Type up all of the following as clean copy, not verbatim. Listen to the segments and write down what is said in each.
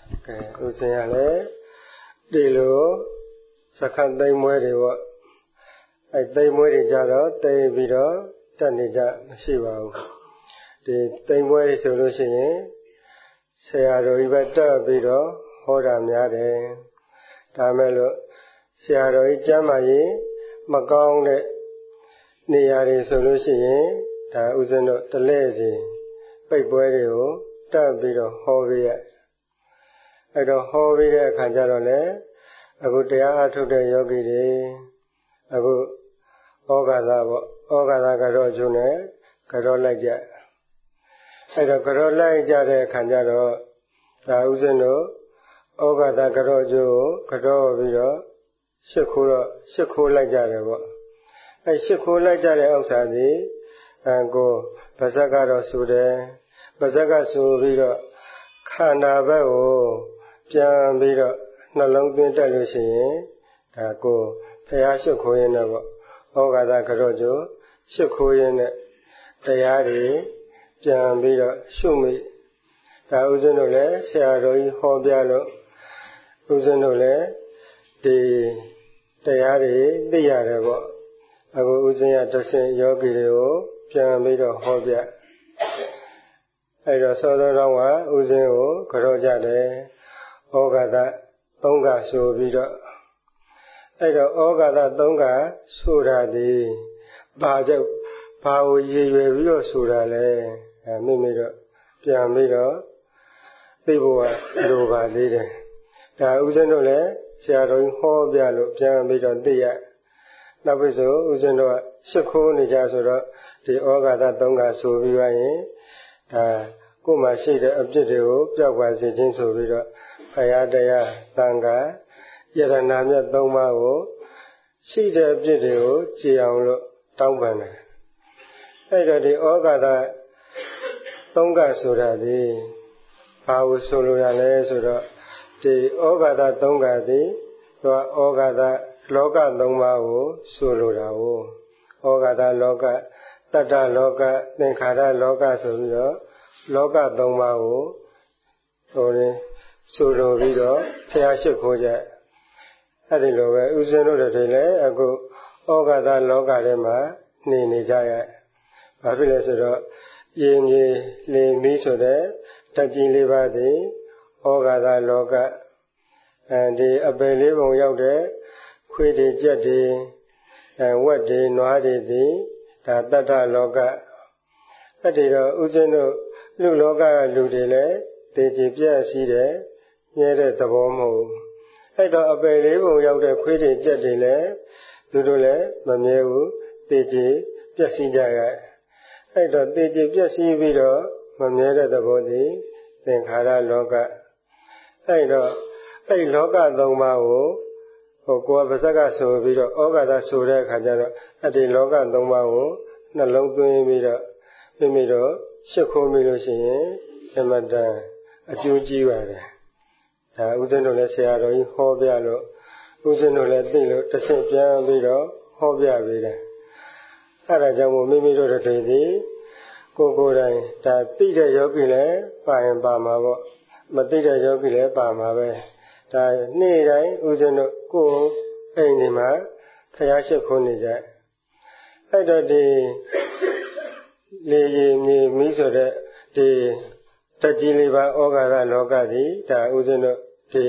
ဥစဉ်ရလေဒီလိုစခန်းသိမ်းမွဲတွေပေါ့သိမ်းမွဲတွေကြတော့တိတ်ပြီးတော့တက်နေကြမရှိပါဘူးဒီသိမ်းမွဲတွေဆိုလို့ရှိရင်ဆရာတော်ကြီးပဲတက်ပြီးတော့ဟောတာများတယ်ဒါမဲ့လို့ဆရာတော်ကြီးကျမ်းမာရေးမကောင်းတဲ့နေရာတွေဆိုလို့ရှိရင်ဒါဥစဉ်တို့တလဲစီပိတ်ပွဲတွေကိုတက်ပြီးတော့ဟောပေးရအဲ့တော့ဟောပေးတဲ့အခါကျတော့လေအခုတရားအထုတ်တဲ့ယောဂီတွေအခုဩဃာသပေါ့ဩဃာသကတော့ကျုံနဲ့ကတော့လိုက်ကြအဲ့တော့ကတော့လိုက်ကြတဲ့အခါကျတော့ဒါဥစဉ်တို့ဩဃာသကတော့ကျုံကိုကတော့ပြီးတော့ရှစ်ခိုးလိုက်ကြတယ်ပေါ့အဲ့ရှစ်ခိုးလိုက်ကြတဲ့ဥစ္စာဒီကိုဗဇက်ကတော့ဆိုတယ်ဗဇက်ကဆိုပြီးတော့ခန္ဓာဘက်ကိုပြန်ပြီးတော့နှလုံးသွင်းတက်လို့ရှိရင်ဒါကိုဖျားရှစ်ခိုးရင်းနဲ့ပေါ့ဩဃာသကတော့ကျိုးရှစ်ခိုးရင်းနဲ့တရားတွေပြန်ပြီးတော့ရှုမိဒါဥစဉ်တို့လည်းဆရာတော်ကြီးဟောပြလို့ဥစဉ်တို့လည်းဒီတရားတွေသိရတယ်ပေါ့အခုဥစဉ်ရတဆင့်ယောဂီတွေကိုပြန်ပြီးတော့ဟောပြအဲ့တော့သောတော်တော်ကဥစဉ်ကိုကြောကြတယ်ဩဃာသသုံးကဆိုပြီးတော့အဲ့တော့ဩဃာသသုံးကဆိုတာဒီဘာကြောင့်ဘာကိုရည်ရွယ်ပြီးတော့ဆိုတာလဲမိမိတော့ပြန်ပြီးတော့သိဖို့ကလိုပါသေးတယ်ဒါဥစဉ်တို့လည်းဆရာတော်ကြီးဟောပြလို့ပြန်ပြီးတော့သိရနောက်ပြီးဆိုဥစဉ်တို့ကရှစ်ခိုးနေကြဆိုတော့ဒီဩဃာသသုံးကဆိုပြီးသွားရင်ဒါကိုယ်မှာရှိတဲ့အပြစ်တွေကိုပျောက်ပါစေခြင်းဆိုပြီးတော့ဖယားတရားသံဃာယရဏမြတ်သုံးပါးကိုရှိတဲ့အပြစ်တွေကိုကြည်အောင်လို့တောင်းပန်တယ်အဲ့တော့ဒီဩဃာသသုံးကဆိုတာဒီဘာကိုဆိုလိုရလဲဆိုတော့ဒီဩဃာသသုံးကဒီသူကဩဃာသလောကသုံးပါးကိုဆိုလိုတာကိုဩဃာသလောကတတ္တလောကသင်္ခါရလောကဆိုပြီးတော့လောကသုံးပါးကိုဆိုလိုပြီးတော့ဖျားရှိခိုးကြအဲ့ဒီလိုပဲဥစဉ်တို့တွေလည်းအခုဩဃာသလောကထဲမှာနေကြရဘာဖြစ်လဲဆိုတော့ရေမြေလေမီးဆိုတဲ့ဓာတ်ကြီးလေးပါးသည်ဩဃာသလောကဒီအပယ်လေးပုံရောက်တဲ့ခွေးတွေကြက်တွေဝက်တွေနွားတွေသည်ဒါတတ္တလောကအဲ့ဒီတော့ဥစဉ်တို့လူလောကကလူတွေလည်းတည်ကြည်ပြည့်စည်တယ်မြဲတဲ့သဘောမဟုတ်အဲ့တော့အပယ်လေးပုံရောက်တဲ့ခွေးတွေကြက်တွေလည်းသူတို့လည်းမမြဲဘူးတည်ကြည်ပြည့်စည်ကြရအဲ့တော့တည်ကြည်ပြည့်စည်ပြီးတော့မမြဲတဲ့သဘောသည်သင်္ခါရလောကအဲ့တော့အဲ့လောကသုံးပါးကိုကိုယ်ကပါဇက်ကဆိုပြီးတော့ဩဃာသဆိုတဲ့အခါကျတော့အဲ့ဒီလောကသုံးပါးကိုနှလုံးသွင်းပြီးတော့မိတော့ရှစ်ခိုးမိလို့ရှိရင်အမတန်အကျိုးကြီးပါတယ်ဒါဥစဉ်တို့လည်းဆရာတော်ကြီးဟောပြလို့ဥစဉ်တို့လည်းသိလို့တစ်ဆင့်ပြန်ပြီးတော့ဟောပြပေးတယ်အဲ့ဒါကြောင့်မို့မိတို့တွေဒီကိုယ်တိုင်ဒါသိတဲ့ယောဂီလည်းပါရင်ပါမှာပေါ့မသိတဲ့ယောဂီလည်းပါမှာပဲဒါနေ့တိုင်းဥစဉ်တို့ကိုယ်အိမ်ဒီမှာဖျားရှိခိုးနေကြအဲ့တော့ဒီလေရေမြေမီးဆိုတဲ့ဒီတကြီးလေးပါဩဃာသလောကသည်ဒါဥစဉ်တို့ဒီ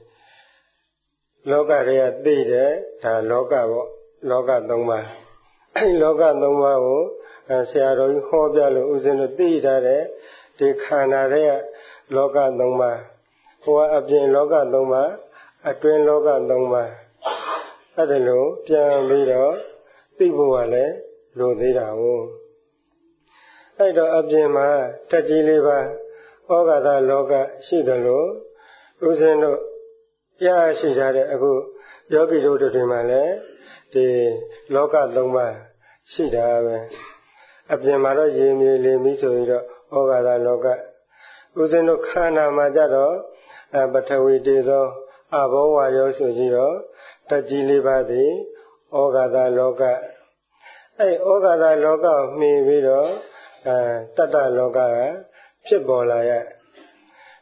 လောကတွေကသိတယ်ဒါလောကပေါ့လောကသုံးပါးအဲဒီလောကသုံးပါးကိုဆရာတော်ကြီးဟောပြလို့ဥစဉ်တို့သိထားတဲ့ဒီခန္ဓာတွေကလောကသုံးပါးဟိုကအပြင်လောကသုံးပါးအတွင်းလောကသုံးပါးအဲ့ဒါလို့ပြန်ပြီးတော့သိဖို့ကလည်းလိုသေးတာဟုတ်အဲ့တော့အပြင်မှာတကြီးလေးပါဩဃာသလောကရှိတယ်လို့ဥစဉ်တို့ရရှိထားတဲ့အခုယောဂီတို့တွေမှာလည်းဒီလောကသုံးပါးရှိတာပဲအပြင်မှာတော့ရေမြေလေမီးဆိုပြီးတော့ဩဃာသလောကဥစဉ်တို့ခန္ဓာမှာကြတော့ပထဝီတေဇောအဘောဝါယောဆိုပြီးတော့တကြီးလေးပါးသည်ဩဃာသလောကအဲ့ဩဃာသလောကမှီပြီးတော့တတ္တလောကဖြစ်ပေါ်လာရ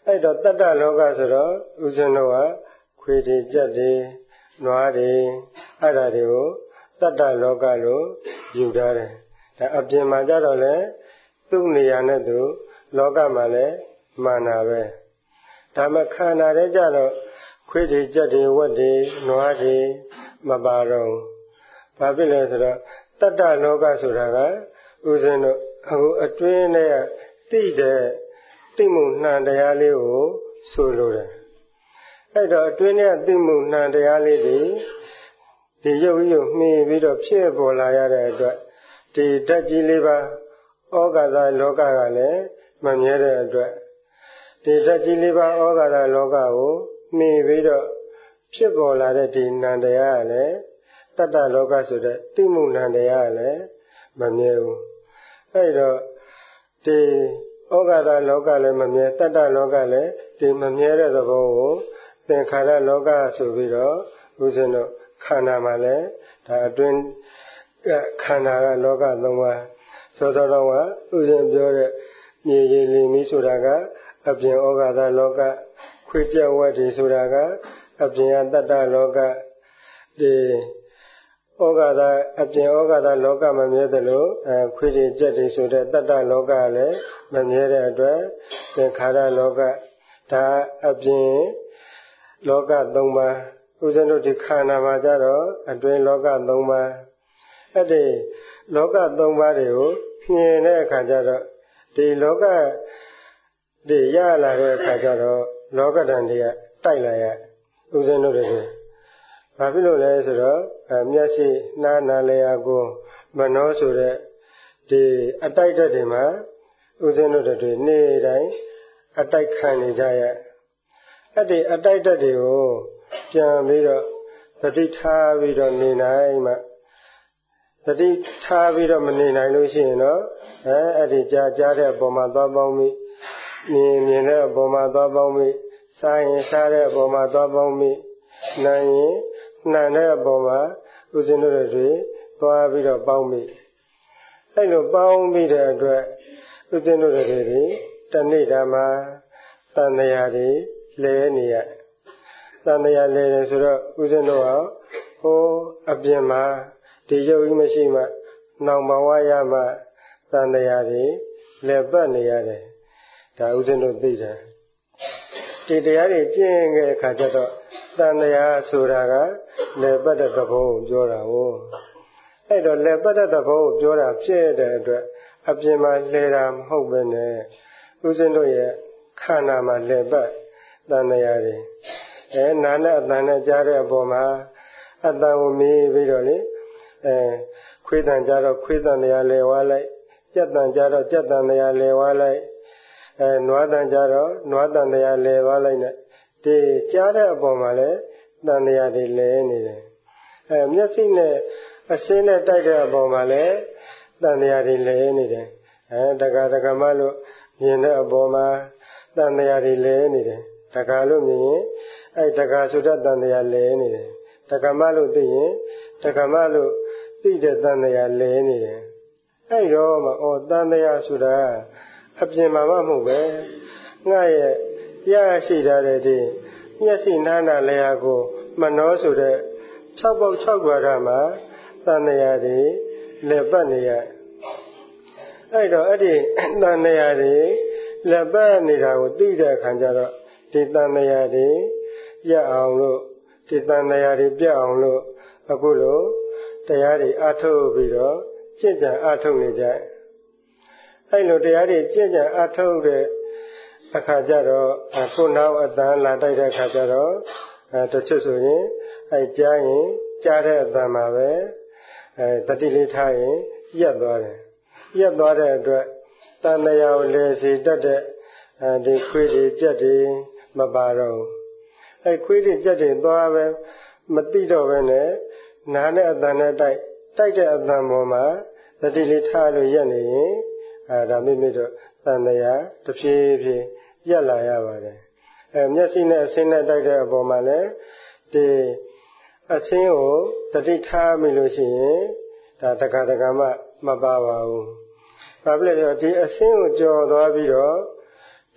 အဲ့တော့တတ္တလောကဆိုတော့ဦးဇင်းတို့ကခွေတွေကြက်တွေနွားတွေအဲ့ဒါတွေကိုတတ္တလောကလို့ယူထားတယ်ဒါအပြင်မှာကြတော့လေသူ့နေရာနဲ့သူလောကမှာလည်းမာနာပဲဒါမှခန္ဓာတွေကြတော့ခွေတွေကြက်တွေဝက်တွေနွားတွေမပါတော့ဘာဖြစ်လဲဆိုတော့တတ္တလောကဆိုတာကဦးဇင်းတို့အခုအတွင်းနဲ့တိတဲ့တိမှုနှံတရားလေးကိုဆိုလိုတယ်အဲ့တော့အတွင်းနဲ့တိမှုနှံတရားလေးဒီရုပ်ကြီးကိုမှီပြီးတော့ဖြစ်ပေါ်လာရတဲ့အတွက်ဒီဓာတ်ကြီးလေးပါဩဃာတလောကကလည်းမမြဲတဲ့အတွက်ဒီဓာတ်ကြီးလေးပါဩဃာတလောကကိုမှီပြီးတော့ဖြစ်ပေါ်လာတဲ့ဒီနံတရားကလည်းတတ္တလောကဆိုတဲ့တိမှုနံတရားကလည်းမမြဲဘူးအဲ့တော့ဒီဩဃာတလောကလည်းမမြဲတတ္တလောကလည်းဒီမမြဲတဲ့သဘောကိုသင်္ခါရလောကဆိုပြီးတော့ဦးဇင်းတို့ခန္ဓာမှာလည်းဒါအတွင်းခန္ဓာကလောကသုံးပါးစောစောတော့ကဦးဇင်းပြောတဲ့မြေကြီးလီမီဆိုတာကအပြင်ဩဃာတလောကခွေကြက်ဝက်တွေဆိုတာကအပြင်တတ္တလောကဒီဩဃာတအပြင်ဩဃာတလောကမမြဲသလိုခွေတွေကြက်တွေဆိုတဲ့တတ္တလောကလည်းမမြဲတဲ့အတွက်သင်္ခါရလောကဒါအပြင်လောက၃ပါးဦးဇင်းတို့ဒီခန္ဓာမှာကြတော့အတွင်းလောက၃ပါးအဲ့ဒီလောက၃ပါးတွေကိုမြင်တဲ့အခါကျတော့ဒီလောကတွေရလာတဲ့အခါကျတော့လောကဓာတ်တွေကတိုက်လာရဦးဇင်းတို့တွေဘာဖြစ်လို့လဲဆိုတော့မျက်စိနားနာလျာကိုမနှောဆိုတဲ့ဒီအတိုက်ဓာတ်တွေမှာဦးဇင်းတို့တွေနေ့တိုင်းအတိုက်ခံနေကြရအဲ့ဒီအတိုက်ဓာတ်တွေကိုပြန်ပြီးတော့သတိထားပြီးတော့နေနိုင်မှသတိထားပြီးတော့မနေနိုင်လို့ရှိရင်တော့အဲ့ဒီကြားတဲ့အပေါ်မှာသွားပေါင်းပြီးမြင်တဲ့အပေါ်မှာသွားပေါင်းပြီးစားရင်စားတဲ့အပေါ်မှာသွားပေါင်းပြီးနာရင်နှံတဲ့အပေါ်မှာဦးဇင်းတို့တွေသွားပြီးတော့ပေါင်းပြီးအဲ့လိုပေါင်းပြီးတဲ့အတွက်ဦးဇင်းတို့တွေတနေ့တာမှာတန်တရားတွေလဲနေရတန်တရားလဲတယ်ဆိုတော့ဦးဇင်းတို့ဟိုအပြင်မှာဒီရုပ်ကြီးမရှိမှနှောင်ပါဝါရမှတန်တရားတွေလဲပတ်နေရတယ်ဒါဦးဇင်းတို့သိတယ်ဒီတရားတွေကျင့်ခဲ့အခါကျတော့တန်တရားဆိုတာကလဲပတ်တဲ့သဘောကိုပြောတာဟုတ်အဲ့တော့လဲပတ်တဲ့သဘောကိုပြောတာဖြစ်တဲ့အတွက်အပြင်မှာလဲတာမဟုတ်ပဲနဲ့ဦးဇင်းတို့ရဲ့ခန္ဓာမှာလဲပတ်တန်တရားတွေနာနဲ့အတန်နဲ့ကြားတဲ့အပေါ်မှာအတန်ကိုမေးပြီးတော့လေခွေးတန်ကြတော့ခွေးတန်တရားလဲဝါလိုက်ကြက်တန်ကြတော့ကြက်တန်တရားလဲဝါလိုက်နွားတန်ကြတော့နွားတန်တရားလဲဝါလိုက်နဲ့ဒီကြားတဲ့အပေါ်မှာလဲတန်တရားတွေလဲနေတယ်မျက်စိနဲ့အရှင်းနဲ့တိုက်တဲ့အပေါ်မှာလဲတန်တရားတွေလဲနေတယ်တက္ကတက္ကမလို့မြင်တဲ့အပေါ်မှာတန်တရားတွေလဲနေတယ်တက္ကလို့မြင်ရင်အဲ့တက္ကဆိုတဲ့တန်တရားလဲနေတယ်တက္ကမလို့သိရင်တက္ကမလို့သိတဲ့တန်တရားလဲနေတယ်အဲ့တော့မှတန်တရားဆိုတာအပြင်မှာမဟုတ်ပဲငါရဲ့ရရှိထားတဲ့ဒီမျက်စိနားနာလျာကိုမနှောဆိုတဲ့6ပေါက်6ကွာတာမှာတန်တရားတွေလက်ပတ်နေရအဲ့တော့အဲ့ဒီတန်တရားတွေလက်ပတ်နေတာကိုသိတဲ့အခါကျတော့ဒီတန်တရားတွေရအောင်လို့ဒီတန်တရားတွေပြအောင်လို့အခုလိုတရားတွေအထုတ်ပြီးတော့ကျင့်ကြံအထုတ်နေကြအဲ့လိုတရားတွေကျင့်ကြံအထုတ်တဲ့အခါကျတော့ကိုယ်နောက်အတန်လာတိုက်တဲ့အခါကျတော့တချို့ဆိုရင်ကြားရင်ကြားတဲ့အတန်မှာပဲတတိလေးထားရင်ရက်သွားတယ်ရက်သွားတဲ့အတွက်တန်တရားကိုလဲစီတတ်တဲ့ဒီခွေးတွေကြက်တွေမပါတော့ဘူးခွေးတွေကြက်တွေသွားပဲမသိတော့ပဲနဲ့နားနဲ့အတန်နဲ့တိုက်တဲ့အတန်ပေါ်မှာတတိလေးထားလို့ရက်နေရင်ဒါမိမိတို့တန်တရားတစ်ဖြည်းဖြည်းရက်လာရပါတယ်မျက်စိနဲ့အဆင်းနဲ့တိုက်တဲ့အပေါ်မှာလည်းဒီအဆင်းကိုတတိထားမိလို့ရှိရင်ဒါတက္ကတက္ကမမပါပါဘူးဘာဖြစ်လဲဆိုတော့ဒီအဆင်းကိုကြော်သွားပြီးတော့ဒ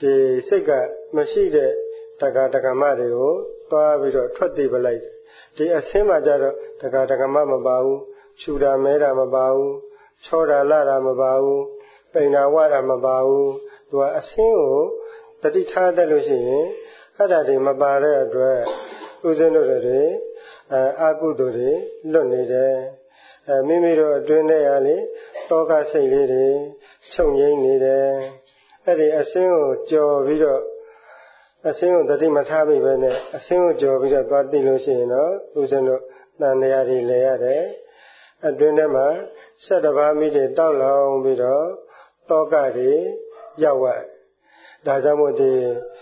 ဒီစိတ်ကမရှိတဲ့တက္ကတက္ကမတွေကိုသွားပြီးတော့ထွက်သိပလိုက်ဒီအစင်းမှာကြတော့တက္ကတက္ကမမပါဘူးခြူတာမဲတာမပါဘူးချောတာလာတာမပါဘူးပိန်တာဝတာမပါဘူးသူကအစင်းကိုတတိထားတတ်လို့ရှိရင်အဲ့ဒါတွေမပါတဲ့အတွက်ဦးဇင်းတို့တွေအာကုသိုလ်တွေလွတ်နေတယ်မိမိတို့အတွင်းထဲရလေတောကစိတ်လေးတွေချုပ်ငြိမ်းနေတယ်အဲ့ဒီအစင်းကိုကြော်ပြီးတော့အစင်းကိုတတိမထားမိပဲနဲ့အစင်းကိုကြော်ပြီးတော့သွားသိလို့ရှိရင်တော့ဦးဇင်းတို့တန်တရားတွေလဲရတယ်အတွင်းထဲမှာ7ပါးမိတွေတောက်လောင်ပြီးတော့တောကတွေရောက်ဝတ်ဒါကြောင့်မို့ဒီ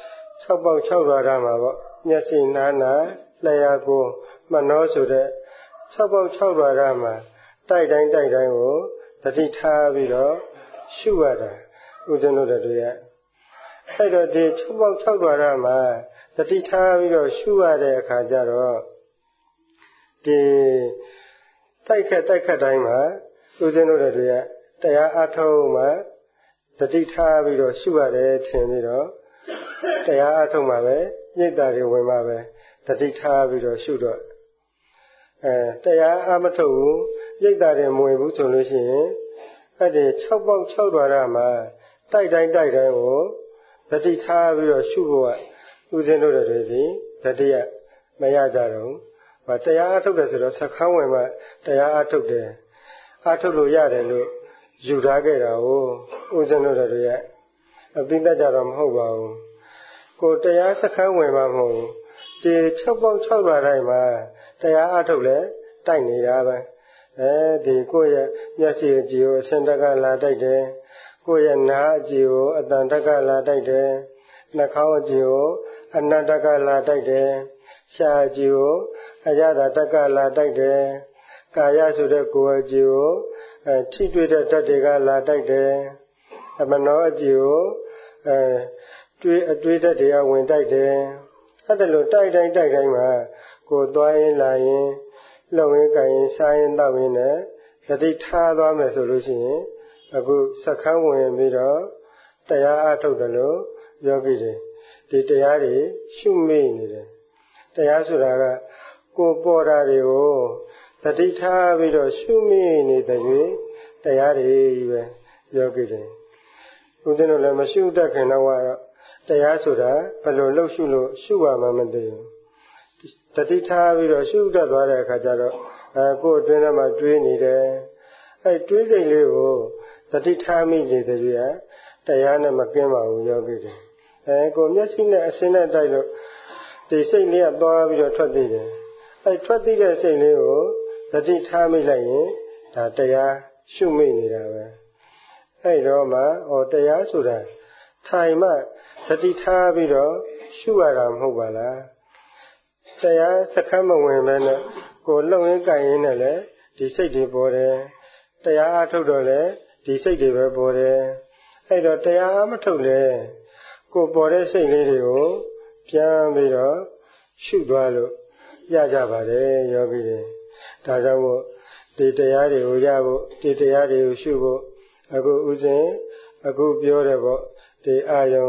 6ပေါက်6ဓာတ်မှာပေါ့မျက်စိနားနာလျှာကိုမနှောဆိုတဲ့6ပေါက်6ဓာတ်မှာတိုက်တိုင်းကိုတတိထားပြီးတော့ရှုရတာဦးဇင်းတို့တွေအဲ့တော့ဒီ6ပေါက်6ဓာတ်မှာတတိထားပြီးတော့ရှုရတဲ့အခါကျတော့ဒီတိုက်ခတ်တိုင်းမှာဦးဇင်းတို့တွေကတရားအထုတ်မှာတတိထားပြီးတော့ရှုရတယ်ထင်ပြီးတော့တရားအထုတ်မှာပဲညိတ်တာတွေဝင်မှာပဲတတိထားပြီးတော့ရှုတော့တရားအမထုတ်ဘူးညိတ်တာတွေမဝင်ဘူးဆိုလို့ရှိရင်အဲ့ဒီ6ပေါက်6ဓာတ်မှာတိုက်တိုင်းကိုတတိထားပြီးတော့ရှုဖို့ကဦးဇင်းတို့တွေဒီတတိယမရကြတော့ဘူးတရားအထုတ်တယ်ဆိုတော့စခန်းဝင်မှတရားအထုတ်တယ်အထုတ်လို့ရတယ်လို့ယူထားခဲ့တာကိုဦးဇင်းတို့တွေအပိဋကကြတော့မဟုတ်ပါဘူးကိုတရားစခန်းဝင်မှမဟုတ်ဘူးဒီ6ပေါက်6ဓာတ်တိုင်းမှာတရားအထုတ်လဲတိုက်နေတာပဲဒီကိုယ့်ရဲ့မျက်စိအကြည့်ကိုအစင်တကလာတိုက်တယ်ကိုယ့်ရဲ့နားအကြည့်ကိုအတန်တကလာတိုက်တယ်နှာခေါင်းအကြည့်ကိုအနန္တကလာတိုက်တယ်ရှားအကြည့်ကိုအရသာတကလာတိုက်တယ်ကာယဆိုတဲ့ကိုယ်အကြည့်ကိုထိတွေ့တဲ့ဓာတ်တွေကလာတိုက်တယ်မနောအကြည့်ကိုအတွေးဓာတ်တွေကဝင်တိုက်တယ်အဲ့ဒါလို့တိုက်တိုင်းမှာကိုယ်သွားရင်လာရင်လှုပ်ရင်ကိုင်ရင်စားရင်တောက်ရင်လည်းတတိထားသွားမယ်ဆိုလို့ရှိရင်အခုစက္ကန့်ဝင်ပြီးတော့တရားအထုတ်တယ်လို့ယောဂီတွေဒီတရားတွေရှုမိနေတယ်တရားဆိုတာကကိုယ်ပေါ်တာတွေကိုတတိထားပြီးတော့ရှုမိနေတဲ့ကြီးတရားတွေပဲယောဂီတွေဦးဇင်းတို့လည်းမရှုတတ်ခင်တော့တရားဆိုတာဘယ်လိုလှုပ်ရှုလို့ရှုရမှမသိဘူးတတိထားပြီးတော့ရှုတတ်သွားတဲ့အခါကျတော့ကိုယ်အတွင်းထဲမှာတွေးနေတယ်အဲတွေးစိတ်လေးကိုတတိထားမိနေတဲ့ကြီးတရားနဲ့မကင်းပါဘူးယောဂီတွေကိုမျက်စိနဲ့အစင်းနဲ့တိုက်လို့ဒီစိတ်လေးကသွားပြီးတော့ထွက်သိတယ်အဲထွက်သိတဲ့စိတ်လေးကိုတတိထားမိလိုက်ရင်ဒါတရားရှုမိနေတာပဲအဲတော့မှတရားဆိုတာထိုင်မှတတိထားပြီးတော့ရှုရတာမဟုတ်ပါလားတရားစခန်းမဝင်ပဲနဲ့ကိုလှုပ်ရင်းကြိုင်ရင်းနဲ့လည်းဒီစိတ်တွေပေါ်တယ်တရားအထုတ်တော့လည်းဒီစိတ်တွေပဲပေါ်တယ်အဲ့တော့တရားမထုတ်လဲကိုပေါ်တဲ့စိတ်လေးတွေကိုပြန်ပြီးတော့ရှုသွားလို့ရကြပါတယ်ယောဂီတွေဒါကြောင့်မို့ဒီတရားတွေကိုရဖို့ဒီတရားတွေကိုရှုဖို့အခုဥစဉ်အခုပြောတယ်ပေါ့ဒီအာယုံ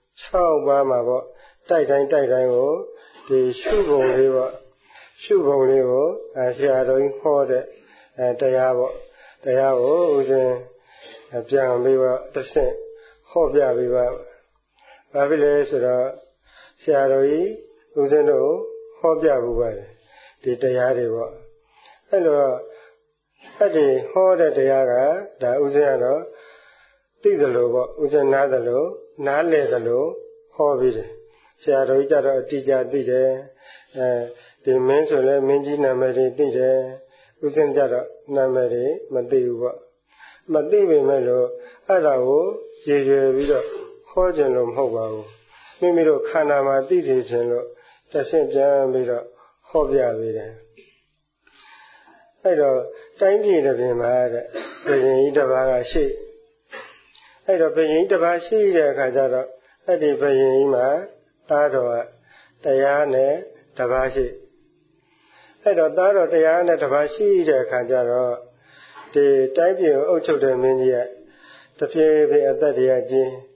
6ပါးမှာပေါ့တိုက်တိုင်းကိုဒီရှုပုံလေးပေါ့ရှုပုံလေးကိုဆရာတော်ကြီးဟောတဲ့တရားပေါ့တရားကိုဥစဉ်ပြန်ပြီးတော့တစ်ဆင့်ဟောပြပြီးပါဘာဖြစ်လဲဆိုတော့ဆရာတော်ကြီးဥစဉ်တို့ဟောပြဘူးပါတယ်ဒီတရားတွေပေါ့အဲ့လိုအဲ့ဒီဟောတဲ့တရားကဒါဥစဉ်ကတော့သိသလိုပေါ့ဥစဉ်နားသလိုနားလည်သလိုဟောပြီးတယ်ဆရာတော်ကြီးကြတော့အတိအကျသိတယ်ဒီမင်းဆိုလည်းမင်းကြီးနာမည်တွေသိတယ်ဥစဉ်ကြတော့နာမည်တွေမသိဘူးပေါ့မသိပေမဲ့လို့အဲ့ဒါကိုရည်ရွယ်ပြီးတော့ဟောခြင်းလို့မဟုတ်ပါဘူးမိမိတို့ခန္ဓာမှာသိစေခြင်းလို့တစ်ဆင့်ပြန်ပြီးတော့ဟောပြပေးတယ်အဲ့တော့တိုင်းပြည်တစ်ပြင်မှာတဲ့ဘုရင်ကြီးတစ်ပါးကရှိအဲ့တော့ဘုရင်ကြီးတစ်ပါးရှိတဲ့အခါကျတော့အဲ့ဒီဘုရင်ကြီးမှာသားတော်ကတရားနဲ့တစ်ပါးရှိအဲ့တော့သားတော်တရားနဲ့တစ်ပါးရှိတဲ့အခါကျတော့ဒီတိုင်းပြည်ကိုအုပ်ချုပ်တဲ့မင်းကြီးကတဖြည်းဖြည်းအသက်တရားကြီး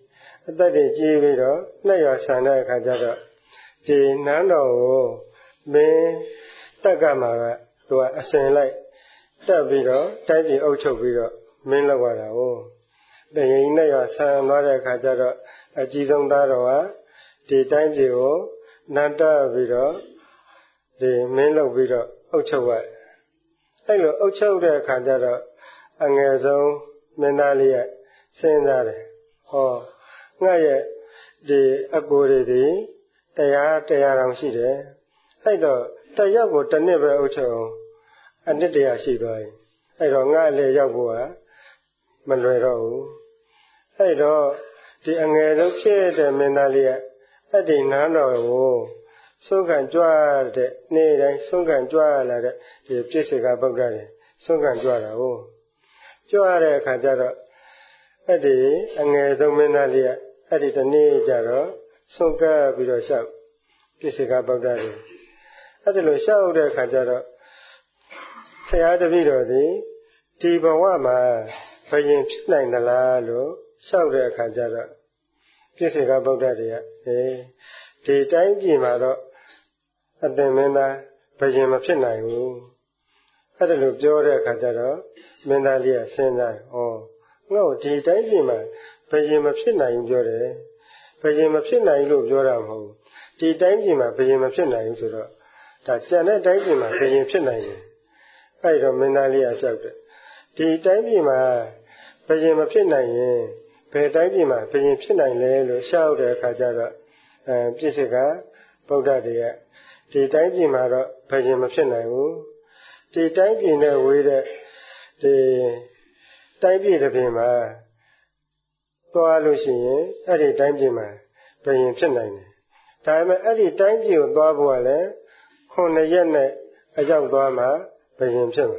အသက်တွေကြီးပြီးတော့နှစ်ရွာဆန်တဲ့အခါကျတော့ဒီနန်းတော်ကိုမင်းတက်ကမှာကသူကအစဉ်လိုက်တက်ပြီးတော့တိုက်ပြည်အုပ်ချုပ်ပြီးတော့မင်းလောက်ရတာကိုဘယင်းနဲ့ရွာဆန်သွားတဲ့အခါကျတော့အကြီးဆုံးသားတော်ကဒီတိုင်းပြည်ကိုနန်းတက်ပြီးတော့ဒီမင်းလောက်ပြီးတော့အုပ်ချုပ်ရအဲ့လိုအုပ်ချုပ်တဲ့အခါကျတော့အငယ်ဆုံးမင်းသားလေးကစဉ်းစားတယ်ဟောငါရဲ့ဒီအကိုတွေဒီတရားတောင်ရှိတယ်အဲ့တော့တယောက်ကိုတစ်နှစ်ပဲအုပ်ချုပ်အောင်အနှစ်တရာရှိသွားပြီအဲ့တော့ငါလည်းရောက်ဖို့ကမလွယ်တော့ဘူးအဲ့တော့ဒီအငယ်ဆုံးဖြစ်တဲ့မင်းသားလေးကအဲ့ဒီနန်းတော်ကိုဆုံးခံကြွတဲ့နေ့တိုင်းဆုံးခံကြွလာတဲ့ဒီပြည့်စကဗုဒ္ဓတွေဆုံးခံကြွတာကိုကြွတဲ့အခါကျတော့အဲ့ဒီအငယ်ဆုံးမင်းသားလေးကအဲ့ဒီတနေ့ကျတော့ဆုံးကပ်ပြီးတော့လျှောက်ပြည့်စကဗုဒ္ဓတွေအဲ့ဒီလိုလျှောက်တဲ့အခါကျတော့ဆရာတပည့်တော်သည်ဒီဘဝမှာဘယင်ဖြစ်နိုင်သလားလို့လျှောက်တဲ့အခါကျတော့ပြည့်စကဗုဒ္ဓတွေကဒီတိုင်းပြည်မှာတော့အသင်မင်းသားဘယင်မဖြစ်နိုင်ဘူးအဲ့ဒါလိုပြောတဲ့အခါကျတော့မင်းသားလေးကစဉ်းစားငါ့ကိုဒီတိုင်းပြည်မှာဘယင်မဖြစ်နိုင်ဘူးပြောတယ်ဘယင်မဖြစ်နိုင်လို့ပြောတာမဟုတ်ဒီတိုင်းပြည်မှာဘယင်မဖြစ်နိုင်ဘူးဆိုတော့ဒါကြံတဲ့တိုင်းပြည်မှာဘယင်ဖြစ်နိုင်တယ်အဲ့တော့မင်းသားလေးကလျှောက်တယ်ဒီတိုင်းပြည်မှာဘယင်မဖြစ်နိုင်ရင်ဘယ်တိုင်းပြည်မှာဘယင်ဖြစ်နိုင်လဲလို့လျှောက်တဲ့အခါကျတော့ပြည့်စကဗုဒ္ဓတွေကဒီတိုင်းပြည်မှာတော့ဘယင်မဖြစ်နိုင်ဘူးဒီတိုင်းပြည်နဲ့ဝေးတဲ့ဒီတိုင်းပြည်တစ်ပြည်မှာသွားလို့ရှိရင်အဲ့ဒီတိုင်းပြည်မှာဘယင်ဖြစ်နိုင်တယ်ဒါပေမဲ့အဲ့ဒီတိုင်းပြည်ကိုသွားဖို့ကလည်း9ရက်နဲ့အရောက်သွားမှဘယင်ဖြစ်မှာ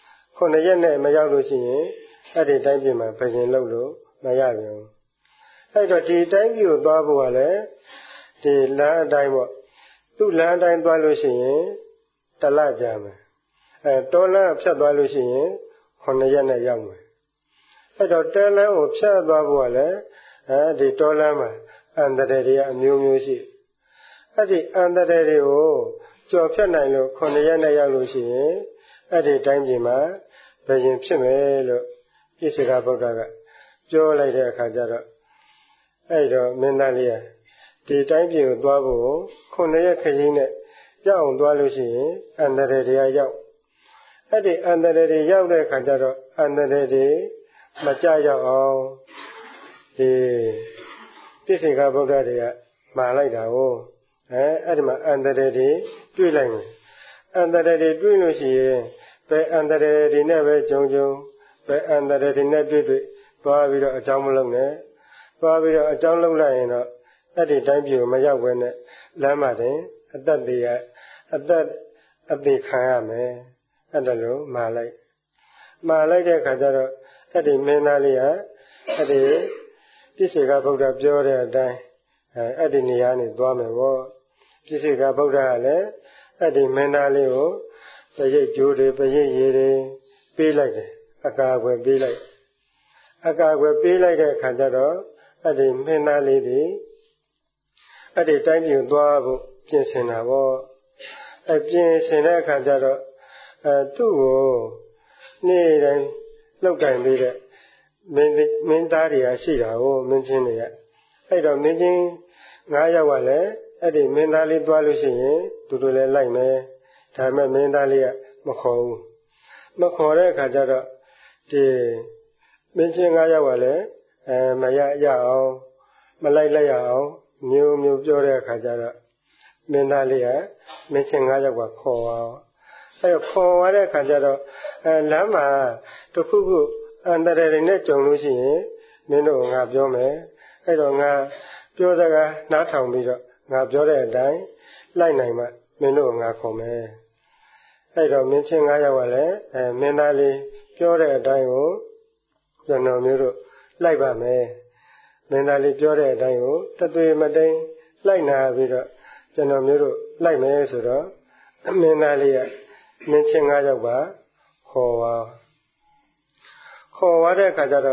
9ရက်နဲ့မရောက်လို့ရှိရင်အဲ့ဒီတိုင်းပြည်မှာဘယင်လုပ်လို့မရပြန်ဘူးအဲ့တော့ဒီတိုင်းပြည်ကိုသွားဖို့ကလည်းဒီလမ်းအတိုင်းပေါ့သူ့လမ်းအတိုင်းသွားလို့ရှိရင်တလကြာမယ်တောလမ်းဖြတ်သွားလို့ရှိရင်9ရက်နဲ့ရောက်မယ်အဲ့တော့တောလမ်းကိုဖြတ်သွားဖို့ကလည်းဒီတောလမ်းမှာအန္တရာယ်တွေအမျိုးမျိုးရှိအဲ့ဒီအန္တရာယ်တွေကိုကျော်ဖြတ်နိုင်လို့9ရက်နဲ့ရောက်လို့ရှိရင်အဲ့ဒီတိုင်းပြည်မှာဘယင်ဖြစ်မယ်လို့ပြည့်စကဗုဒ္ဓကပြောလိုက်တဲ့အခါကျတော့အဲ့တော့မင်းသားလေးကဒီတိုင်းပြည်ကိုသွားဖို့9ရက်ခရီးနဲ့ရောက်အောင်သွားလို့ရှိရင်အန္တရာယ်တွေရောက်အဲ့ဒီအန္တရာယ်တွေရောက်တဲ့အခါကျတော့အန္တရာယ်တွေမကြရောက်အောင်ဒီပြည့်စကဗုဒ္ဓတွေကမှာလိုက်တာကိုအဲ့ဒီမှာအန္တရာယ်တွေတွေ့လိုက်မယ်အန္တရာယ်တွေတွေ့လို့ရှိရင်ဘယ်အန္တရာယ်တွေနဲ့ပဲကြုံဘယ်အန္တရာယ်တွေနဲ့တွေ့သွားပြီးတော့အကြောင်းမလုံးနဲ့သွားပြီးတော့အကြောင်းလုံးလိုက်ရင်တော့အဲ့ဒီတိုင်းပြည်ကိုမရောက်ဘဲနဲ့လမ်းမှာတင်အသက်အသေးခံရမယ်အဲ့ဒါလို့မှာလိုက်တဲ့အခါကျတော့အဲ့ဒီမင်းသားလေးကအဲ့ဒီပြည့်စကဗုဒ္ဓပြောတဲ့အတိုင်းအဲ့ဒီနေရာနေသွားမယ်ပေါ့ပြည့်စကဗုဒ္ဓကလည်းအဲ့ဒီမင်းသားလေးကိုပရိတ်ကြိုးတွေပရိတ်ရည်တွေပေးလိုက်တယ်အကာအကွယ်ပေးလိုက်တဲ့အခါကျတော့အဲ့ဒီမင်းသားလေးတွေအဲ့ဒီတိုင်းပြည်သွားဖို့ပြင်ဆင်တာပေါ့ပြင်ဆင်တဲ့အခါကျတော့သူ့ကိုနေ့တိုင်းလောက်ကင်ပေးတဲ့မင်းသားတွေကရှိတာကိုမင်းချင်းတွေကအဲ့တော့မင်းချင်း9ယောက်ကလည်းအဲ့ဒီမင်းသားလေးသွားလို့ရှိရင်သူတို့လည်းလိုက်မယ်ဒါပေမဲ့မင်းသားလေးကမခေါ်ဘူးမခေါ်တဲ့အခါကျတော့ဒီမင်းချင်း9ယောက်ကလည်းမရအောင်မလိုက်ရအောင်မျိုးပြောတဲ့အခါကျတော့မင်းသားလေးကမင်းချင်း9ယောက်ကခေါ်အောင်အဲ့ခေါ်ရတဲ့အခါကျတော့လမ်းမှာတခုခုအန္တရာယ်တွေနဲ့ကြုံလို့ရှိရင်မင်းတို့ငါပြောမယ်အဲ့တော့ငါပြောစကားနားထောင်ပြီးတော့ငါပြောတဲ့အတိုင်းလိုက်နိုင်မှမင်းတို့ငါခေါ်မယ်အဲ့တော့မင်းချင်း9ယောက်ကလည်းမင်းသားလေးပြောတဲ့အတိုင်းကိုကျွန်တော်မျိုးတို့လိုက်ပါမယ်မင်းသားလေးပြောတဲ့အတိုင်းကိုတသွေမတိန်လိုက်နာပြီးတော့ကျွန်တော်မျိုးတို့လိုက်မယ်ဆိုတော့မင်းသားလေးကမင်းချင်း9ယောက်ပါခေါ်သွားတဲ့အခါကျတော့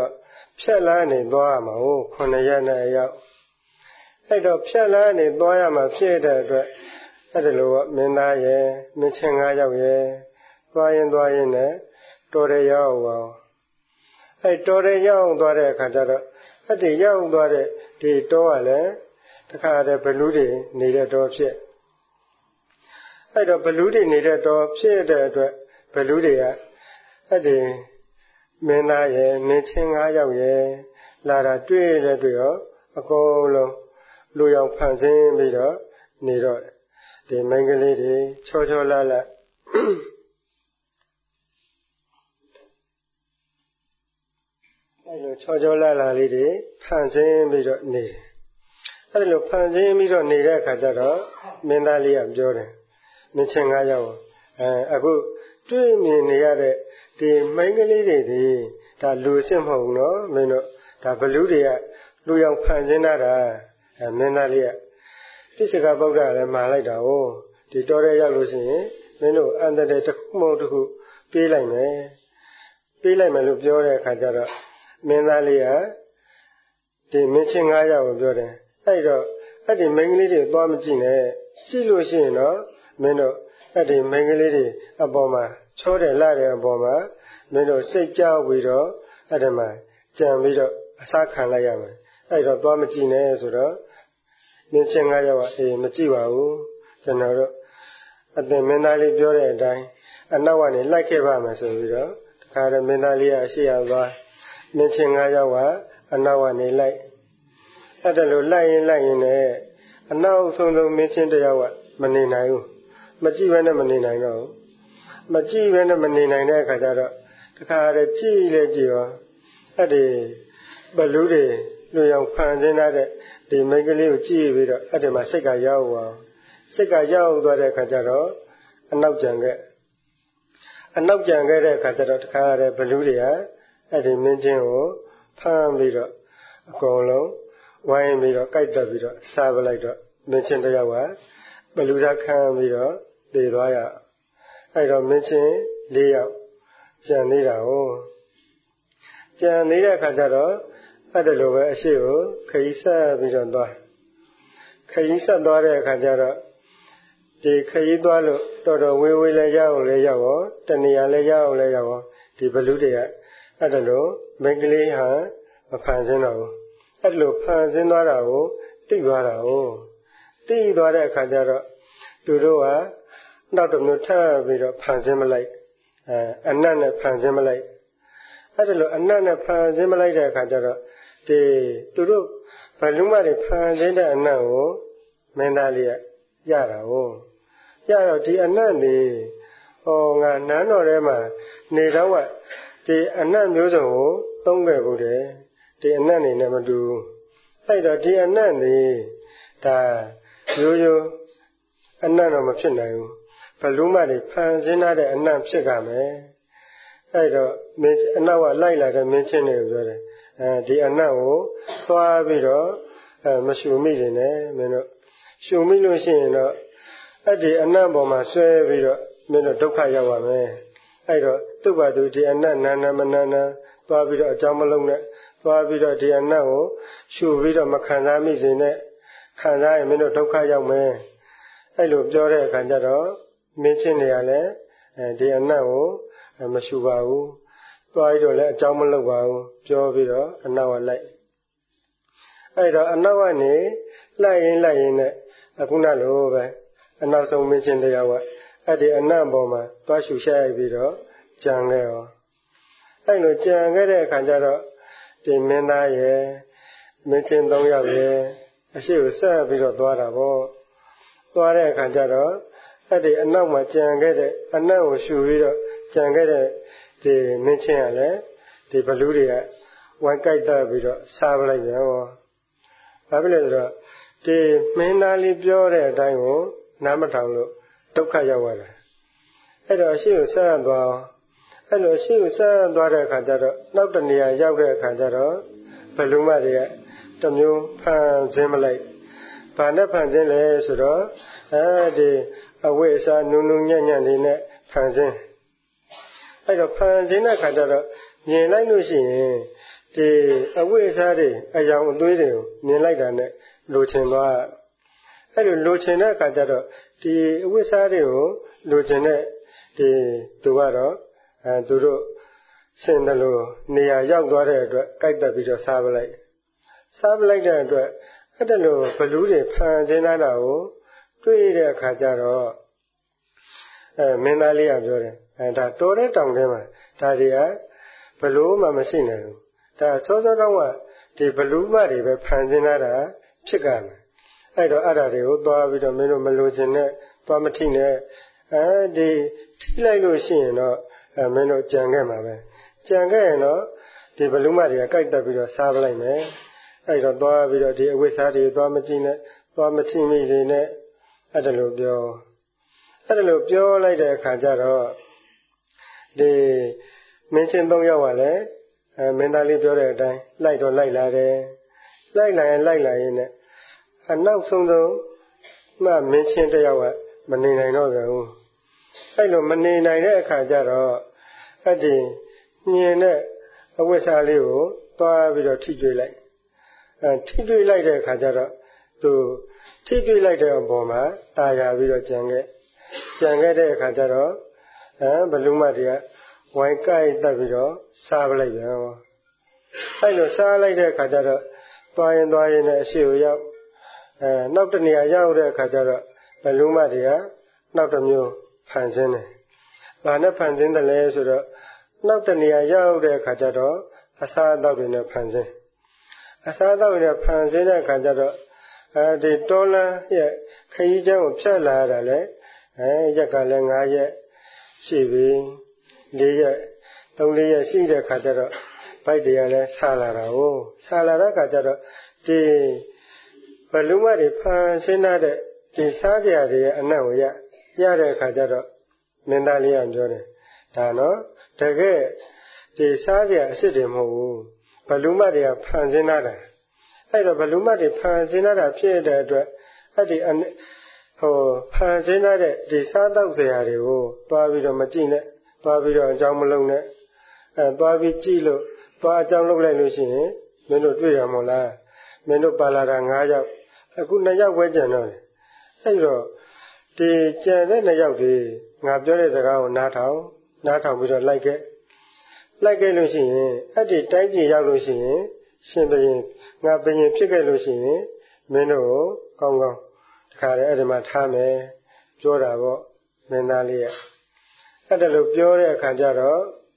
ဖြတ်လန်းနေသွားရမှာကို9ရက်နဲ့ရောက်အဲ့တော့ဖြတ်လန်းနေသွားရမှာဖြစ်တဲ့အတွက်အဲ့ဒါလိုမင်းသားရဲ့မင်းချင်း9ယောက်ရဲ့သွားရင်နဲ့တော်ရရောက်အောင်အဲ့တော်ရရောက်သွားတဲ့အခါကျတော့အဲ့ဒီရောက်သွားတဲ့ဒီတောကလည်းတခါတည်းဘလူးတွေနေတဲ့တောဖြစ်အဲ့တော့ဘလူးတွေနေတဲ့တောဖြစ်တဲ့အတွက်ဘလူးတွေကအဲ့ဒီမင်းသားရဲ့မင်းချင်း9ယောက်ရဲ့လာတာတွေ့ရောအကုန်လုံးလူရောက်ဖန်ဆင်းပြီးတော့နေတော့ဒီမိန်းကလေးတွေချောချောလာလာအဲ့လိုချောချောလာလာလေးတွေဖန်ဆင်းပြီးတော့နေတယ်အဲ့လိုဖန်ဆင်းပြီးတော့နေတဲ့အခါကျတော့မင်းသားလေးကပြောတယ်မင်းချင်း9ယောက်အခုတွေ့မြင်နေရတဲ့ဒီမိန်းကလေးတွေဒီဒါလူအစ်မဟုတ်ဘူးနော်မင်းတို့ဒါဘလူးတွေကလူရောက်ဖန်ဆင်းတာမင်းသားလေးကတိစကဗုဒ္ဓလည်းမှာလိုက်တာ哦ဒီတော်ရဲရောက်လို့ရှိရင်မင်းတို့အန္တရာယ်တစ်ခုမဟုတ်တစ်ခုပေးလိုက်မယ်လို့ပြောတဲ့အခါကျတော့မင်းသားလေးကဒီမင်းချင်း9ယောက်ကိုပြောတယ်အဲ့တော့အဲ့ဒီမိန်းကလေးတွေသွားမကြည့်နဲ့ကြည့်လို့ရှိရင်တော့မင်းတို့အဲ့ဒီမိန်းကလေးတွေအပေါ်မှာချောတယ်လာတဲ့အပေါ်မှာမင်းတို့စိတ်ကြောက်ပြီးတော့အဲ့ဒီမှာကြံပြီးတော့အစားခံလိုက်ရမယ်အဲ့တော့သွားမကြည့်နဲ့ဆိုတော့မင်းချင်း9ယောက်ကမကြည့်ပါဘူးကျွန်တော်တို့အသင်မင်းသားလေးပြောတဲ့အတိုင်းအနောက်ကနေလိုက်ခဲ့ပါမယ်ဆိုပြီးတော့တခါတည်းမင်းသားလေးကအရှိရသွားမင်းချင်း9ယောက်ကအနောက်ကနေလိုက်အဲ့ဒါလိုလိုက်ရင်နဲ့အနောက်ဆုံးမင်းချင်းတယောက်ကမနေနိုင်ဘူးမကြည့်ဘဲနဲ့မနေနိုင်တော့ဘူးမကြည့်ဘဲနဲ့မနေနိုင်တဲ့အခါကျတော့တခါတည်းကြည့်ရောအဲ့ဒီဘလူးတွေလူရောက်ဖန်ဆင်းတဲ့ဒီမိန်းကလေးကိုကြည့်ပြီးတော့အဲ့ဒီမှာစိတ်ကရောက်သွားတဲ့အခါကျတော့အနောက်ကြံခဲ့တဲ့အခါကျတော့တခါတည်းဘလူးတွေကအဲ့ဒီမင်းချင်းကိုဖမ်းပြီးတော့အကုန်လုံးဝိုင်းပြီးတော့ကြိုက်တက်ပြီးတော့စားပလိုက်တော့မင်းချင်းတယောက်ကဘလူးသားခံပြီးတော့တည်သွားရအဲ့တော့မင်းချင်း4ယောက်ကြံနေတာကြံနေတဲ့အခါကျတော့အဲ့ဒါလိုပဲအရှိကိုခရီးဆက်ပြီးတော့သွားတဲ့အခါကျတော့ဒီခရီးသွားလို့တော်တော်ဝေးလဲရောက်ရောတနေရာလဲရောက်ရောဒီဘလူးတွေကအဲ့ဒါလိုမိန်းကလေးဟာမဖန်ဆင်းတော့ဘူးအဲ့လိုဖန်ဆင်းသွားတာကိုတိသွားတဲ့အခါကျတော့သူတို့ကနောက်တစ်မျိုးထပ်ပြီးတော့ဖန်ဆင်းမလိုက်အနတ်နဲ့ဖန်ဆင်းမလိုက်အဲ့ဒါလိုအနတ်နဲ့ဖန်ဆင်းမလိုက်တဲ့အခါကျတော့ဒီသူတို့ဘလူးမတွေဖန်ဆင်းတဲ့အနတ်ကိုမင်းသားလေးကရတာရတော့ဒီအနတ်နေငါနန်းတော်ထဲမှာနေတော့ကဒီအနတ်မျိုးစုံကိုသုံးခဲ့ဘူးတယ်ဒီအနတ်နေနဲ့မတူအဲ့တော့ဒီအနတ်နေဒါရိုးအနတ်တော့မဖြစ်နိုင်ဘူးဘလူးမတွေဖန်ဆင်းတဲ့အနတ်ဖြစ်ကြမယ်အဲ့တော့မင်းအနောက်ကလိုက်လာတဲ့မင်းချင်းတွေကိုပြောတယ်ဒီအနတ်ကိုသွားပြီးတော့မရှုမိနေနဲ့မင်းတို့ရှုမိလို့ရှိရင်တော့အဲ့ဒီအနတ်ပေါ်မှာဆွဲပြီးတော့မင်းတို့ဒုက္ခရောက်ပါမယ်အဲ့တော့သူ့ဘာသူဒီအနတ်နာမနာသွားပြီးတော့အကြောင်းမလုံးနဲ့သွားပြီးတော့ဒီအနတ်ကိုရှုပြီးတော့မခံစားမိစေနဲ့ခံစားရင်မင်းတို့ဒုက္ခရောက်မယ်အဲ့လိုပြောတဲ့အခါကျတော့မင်းချင်းတွေကလည်းဒီအနတ်ကိုမရှုပါဘူးသွားပြီးတော့လည်းအကြောင်းမလုပ်ပါဘူးပြောပြီးတော့အနောက်ကလိုက်အဲ့တော့အနောက်ကနေလိုက်ရင်နဲ့အခုနလိုပဲအနောက်ဆုံးမင်းချင်းတရားကအဲ့ဒီအနတ်ပေါ်မှာသွားရှုရှားပြီးတော့ကြံခဲ့ရောအဲ့လိုကြံခဲ့တဲ့အခါကျတော့ဒီမင်းသားရဲ့မင်းချင်း3ယောက်ရဲ့အရှိကိုဆက်ပြီးတော့သွားတာပေါ့သွားတဲ့အခါကျတော့အဲ့ဒီအနောက်မှာကြံခဲ့တဲ့အနတ်ကိုရှုပြီးတော့ကြံခဲ့တဲ့ဒီမင်းချင်းကလည်းဒီဘလူးတွေကဝိုင်းကြိုက်တက်ပြီးတော့စားပလိုက်ပြန်ရောဘာဖြစ်လဲဆိုတော့ဒီမင်းသားလေးပြောတဲ့အတိုင်းကိုနားမထောင်လို့ဒုက္ခရောက်သွားတယ်အဲ့တော့အရှိကိုဆက်သွားအဲ့လိုအရှိကိုဆက်သွားတဲ့အခါကျတော့နောက်တနေရာရောက်တဲ့အခါကျတော့ဘလူးမတွေကတမျိုးဖန်ဆင်းမလိုက်ဘာနဲ့ဖန်ဆင်းလဲဆိုတော့ဒီအဝိအစာနုညံ့နေနဲ့ဖန်ဆင်းအဲ့တော့ဖန်ဆင်းတဲ့အခါကျတော့မြင်လိုက်လို့ရှိရင်ဒဒီအဝိဇ္ဇာတွေအယောင်အသွေးတွေကိုမြင်လိုက်တာနဲ့လိုချင်သွားအဲ့လိုလိုချင်တဲ့အခါကျတော့ဒီအဝိဇ္ဇာတွေကိုလိုချင်တဲ့ဒီသူကတော့သူတို့ဆင်တယ်လို့နေရာရောက်သွားတဲ့အတွက်ကြိုက်တက်ပြီးတော့စားပလိုက်တဲ့အတွက်အဲ့ဒါလိုဘလူးတွေဖန်ဆင်းလာတာကိုတွေ့တဲ့အခါကျတော့မင်းသားလေးကပြောတယ်ဒါတော်တဲ့တောင်ထဲမှာဒါတွေကဘလူးမှမရှိနိုင်ဘူးဒါစောစောတော့ကဒီဘလူးမတွေပဲဖန်ဆင်းလာတာဖြစ်ကြမယ်အဲ့တော့အဲ့ဒါတွေကိုသွားပြီးတော့မင်းတို့မလိုချင်နဲ့သွားမထိနဲ့ဒီထိလိုက်လို့ရှိရင်တော့မင်းတို့ကြံခဲ့မှာပဲကြံခဲ့ရင်တော့ဒီဘလူးမတွေကကြိုက်တက်ပြီးတော့စားပလိုက်မယ်အဲ့တော့သွားပြီးတော့ဒီအဝိဇ္ဇာတွေသွားမကြည့်နဲ့သွားမထိမိနေနဲ့အဲ့ဒါလိုပြောလိုက်တဲ့အခါကျတော့ဒီမင်းချင်း၃ယောက်ကလည်းမင်းသားလေးပြောတဲ့အတိုင်းလိုက်တော့လိုက်လာတယ်လိုက်လာရင်နဲ့အနောက်ဆုံးမှမင်းချင်းတစ်ယောက်ကမနေနိုင်တော့ဘူးအဲ့လိုမနေနိုင်တဲ့အခါကျတော့အဲ့ဒီမြင်တဲ့အဝိဇ္ဇာလေးကိုသွားပြီးတော့ထိတွေ့လိုက်တဲ့အခါကျတော့သူထိတွေ့လိုက်တဲ့အပေါ်မှာတာယာပြီးတော့ကြံခဲ့တဲ့အခါကျတော့ဘလူးမတွေကဝိုင်းကိုက်တက်ပြီးတော့စားပလိုက်ပြန်အဲ့လိုစားလိုက်တဲ့အခါကျတော့သွားရင်နဲ့အရှိကိုရောက်နောက်တစ်နေရာရောက်တဲ့အခါကျတော့ဘလူးမတွေကနောက်တစ်မျိုးဖန်ဆင်းတယ်။ဘာနဲ့ဖန်ဆင်းတယ်လဲဆိုတော့နောက်တစ်နေရာရောက်တဲ့အခါကျတော့အစားအသောက်တွေနဲ့ဖန်ဆင်းတဲ့အခါကျတော့ဒီတောလန်းရဲ့ခရီးကျမ်းကိုဖြတ်လာရတာလေရက်ကလည်း9ရက်ရှိပြီ4ရက်3-4ရက်ရှိတဲ့အခါကျတော့ဗိုက်တွေကလည်းဆာလာတာကိုဆာလာတဲ့အခါကျတော့ဒီဘလူးမတွေဖန်ဆင်းတဲ့ဒီစားကြရတွေရဲ့အနက်ကိုရတဲ့အခါကျတော့မင်းသားလေးကပြောတယ်ဒါနော်တကယ်ဒီစားကြရအစ်စ်တွေမဟုတ်ဘူးဘလူးမတွေကဖန်ဆင်းတာအဲ့တော့ဘလူးမတွေဖန်ဆင်းတာဖြစ်တဲ့အတွက်အဲ့ဒီဖန်ဆင်းတဲ့ဒီစားတောက်စရာတွေကိုသွားပြီးတော့မကြည့်နဲ့သွားပြီးတော့အကြောင်းမလုံးနဲ့သွားပြီးကြည့်လို့သွားအကြောင်းလုပ်လိုက်လို့ရှိရင်မင်းတို့တွေ့ရမို့လားမင်းတို့ပါလာတာ9ယောက်အခု2ယောက်ပဲကြံတော့တယ်အဲ့တော့ဒီကြံတဲ့2ယောက်ဒီငါပြောတဲ့စကားကိုနားထောင်ပြီးတော့လိုက်ခဲ့လို့ရှိရင်အဲ့ဒီတိုင်းပြည်ရောက်လို့ရှိရင်ရှင်ဘုရင်ငါဘုရင်ဖြစ်ခဲ့လို့ရှိရင်မင်းတို့ကိုကောင်းတခါလေအဲ့ဒီမှာထားမယ်ပြောတာပေါ့မင်းသားလေးရဲ့အဲ့ဒါလို့ပြောတဲ့အခါကျတော့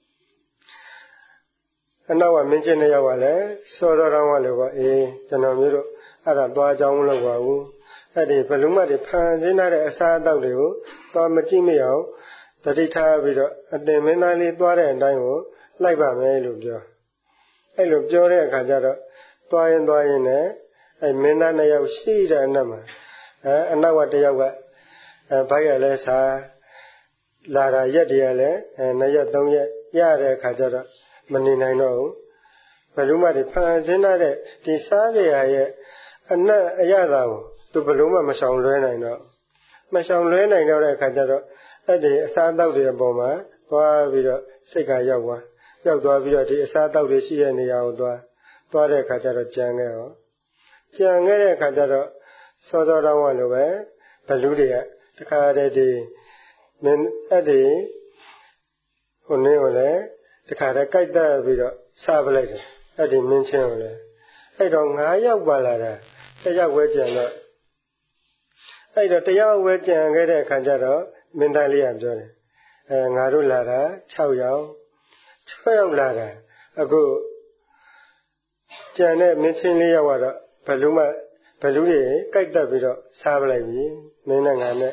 အနောက်ကမင်းချင်း2ယောက်ကလည်းစောတော်တော်ကလည်းပေါ့ကျွန်တော်မျိုးတို့အဲ့ဒါသွားကြောင်းမလုပ်ပါဘူးအဲ့ဒီဘလူးမတွေဖန်ဆင်းတဲ့အစားအသောက်တွေကိုသွားမကြည့်မရအောင်တတိထားပြီးတော့အတင်မင်းသားလေးသွားတဲ့အတိုင်းကိုလိုက်ပါမယ်လို့ပြောအဲ့လိုပြောတဲ့အခါကျတော့သွားရင်နဲ့အဲ့မင်းသား2ယောက်ရှိတဲ့အနက်မှာအနောက်က1ယောက်ကဘိုက်ရလဲစားလာတာရက်တည်းရလဲ2ရက်3ရက်ရတဲ့အခါကျတော့မနေနိုင်တော့ဘူးဘလူးမတွေဖန်ဆင်းတဲ့ဒီစားစရာရဲ့အနက်အရသာကိုသူဘလို့မှမဆောင်လွဲနိုင်တော့တဲ့အခါကျတော့အဲ့ဒီအစားအသောက်တွေအပေါ်မှာသွားပြီးတော့စိတ်ကရောက်သွားပြီးတော့ဒီအစားအသောက်တွေရှိတဲ့နေရာကိုသွားတဲ့အခါကျတော့ကြံခဲ့တဲ့အခါကျတော့စောစောတောင်းကလိုပဲဘလူးတွေကတခါတည်းဒီမင်းအဲ့ဒီဟိုနည်းကိုလည်းတခါတည်းကြိုက်တက်ပြီးတော့စားပလိုက်တယ်အဲ့ဒီမင်းချင်းကိုလည်းအဲ့တော့9ယောက်ပါလာတာ1ယောက်ဝဲကြံတော့အဲ့တော့1ယောက်ဝဲကြံခဲ့တဲ့အခါကျတော့မင်းသားလေးကပြောတယ်ငါတို့လာတာ6ယောက်လာတာအခုကြံတဲ့မင်းချင်း4ယောက်ကတော့ဘလူးတွေကြိုက်တက်ပြီးတော့စားပလိုက်ပြီမင်းနဲ့ငါနဲ့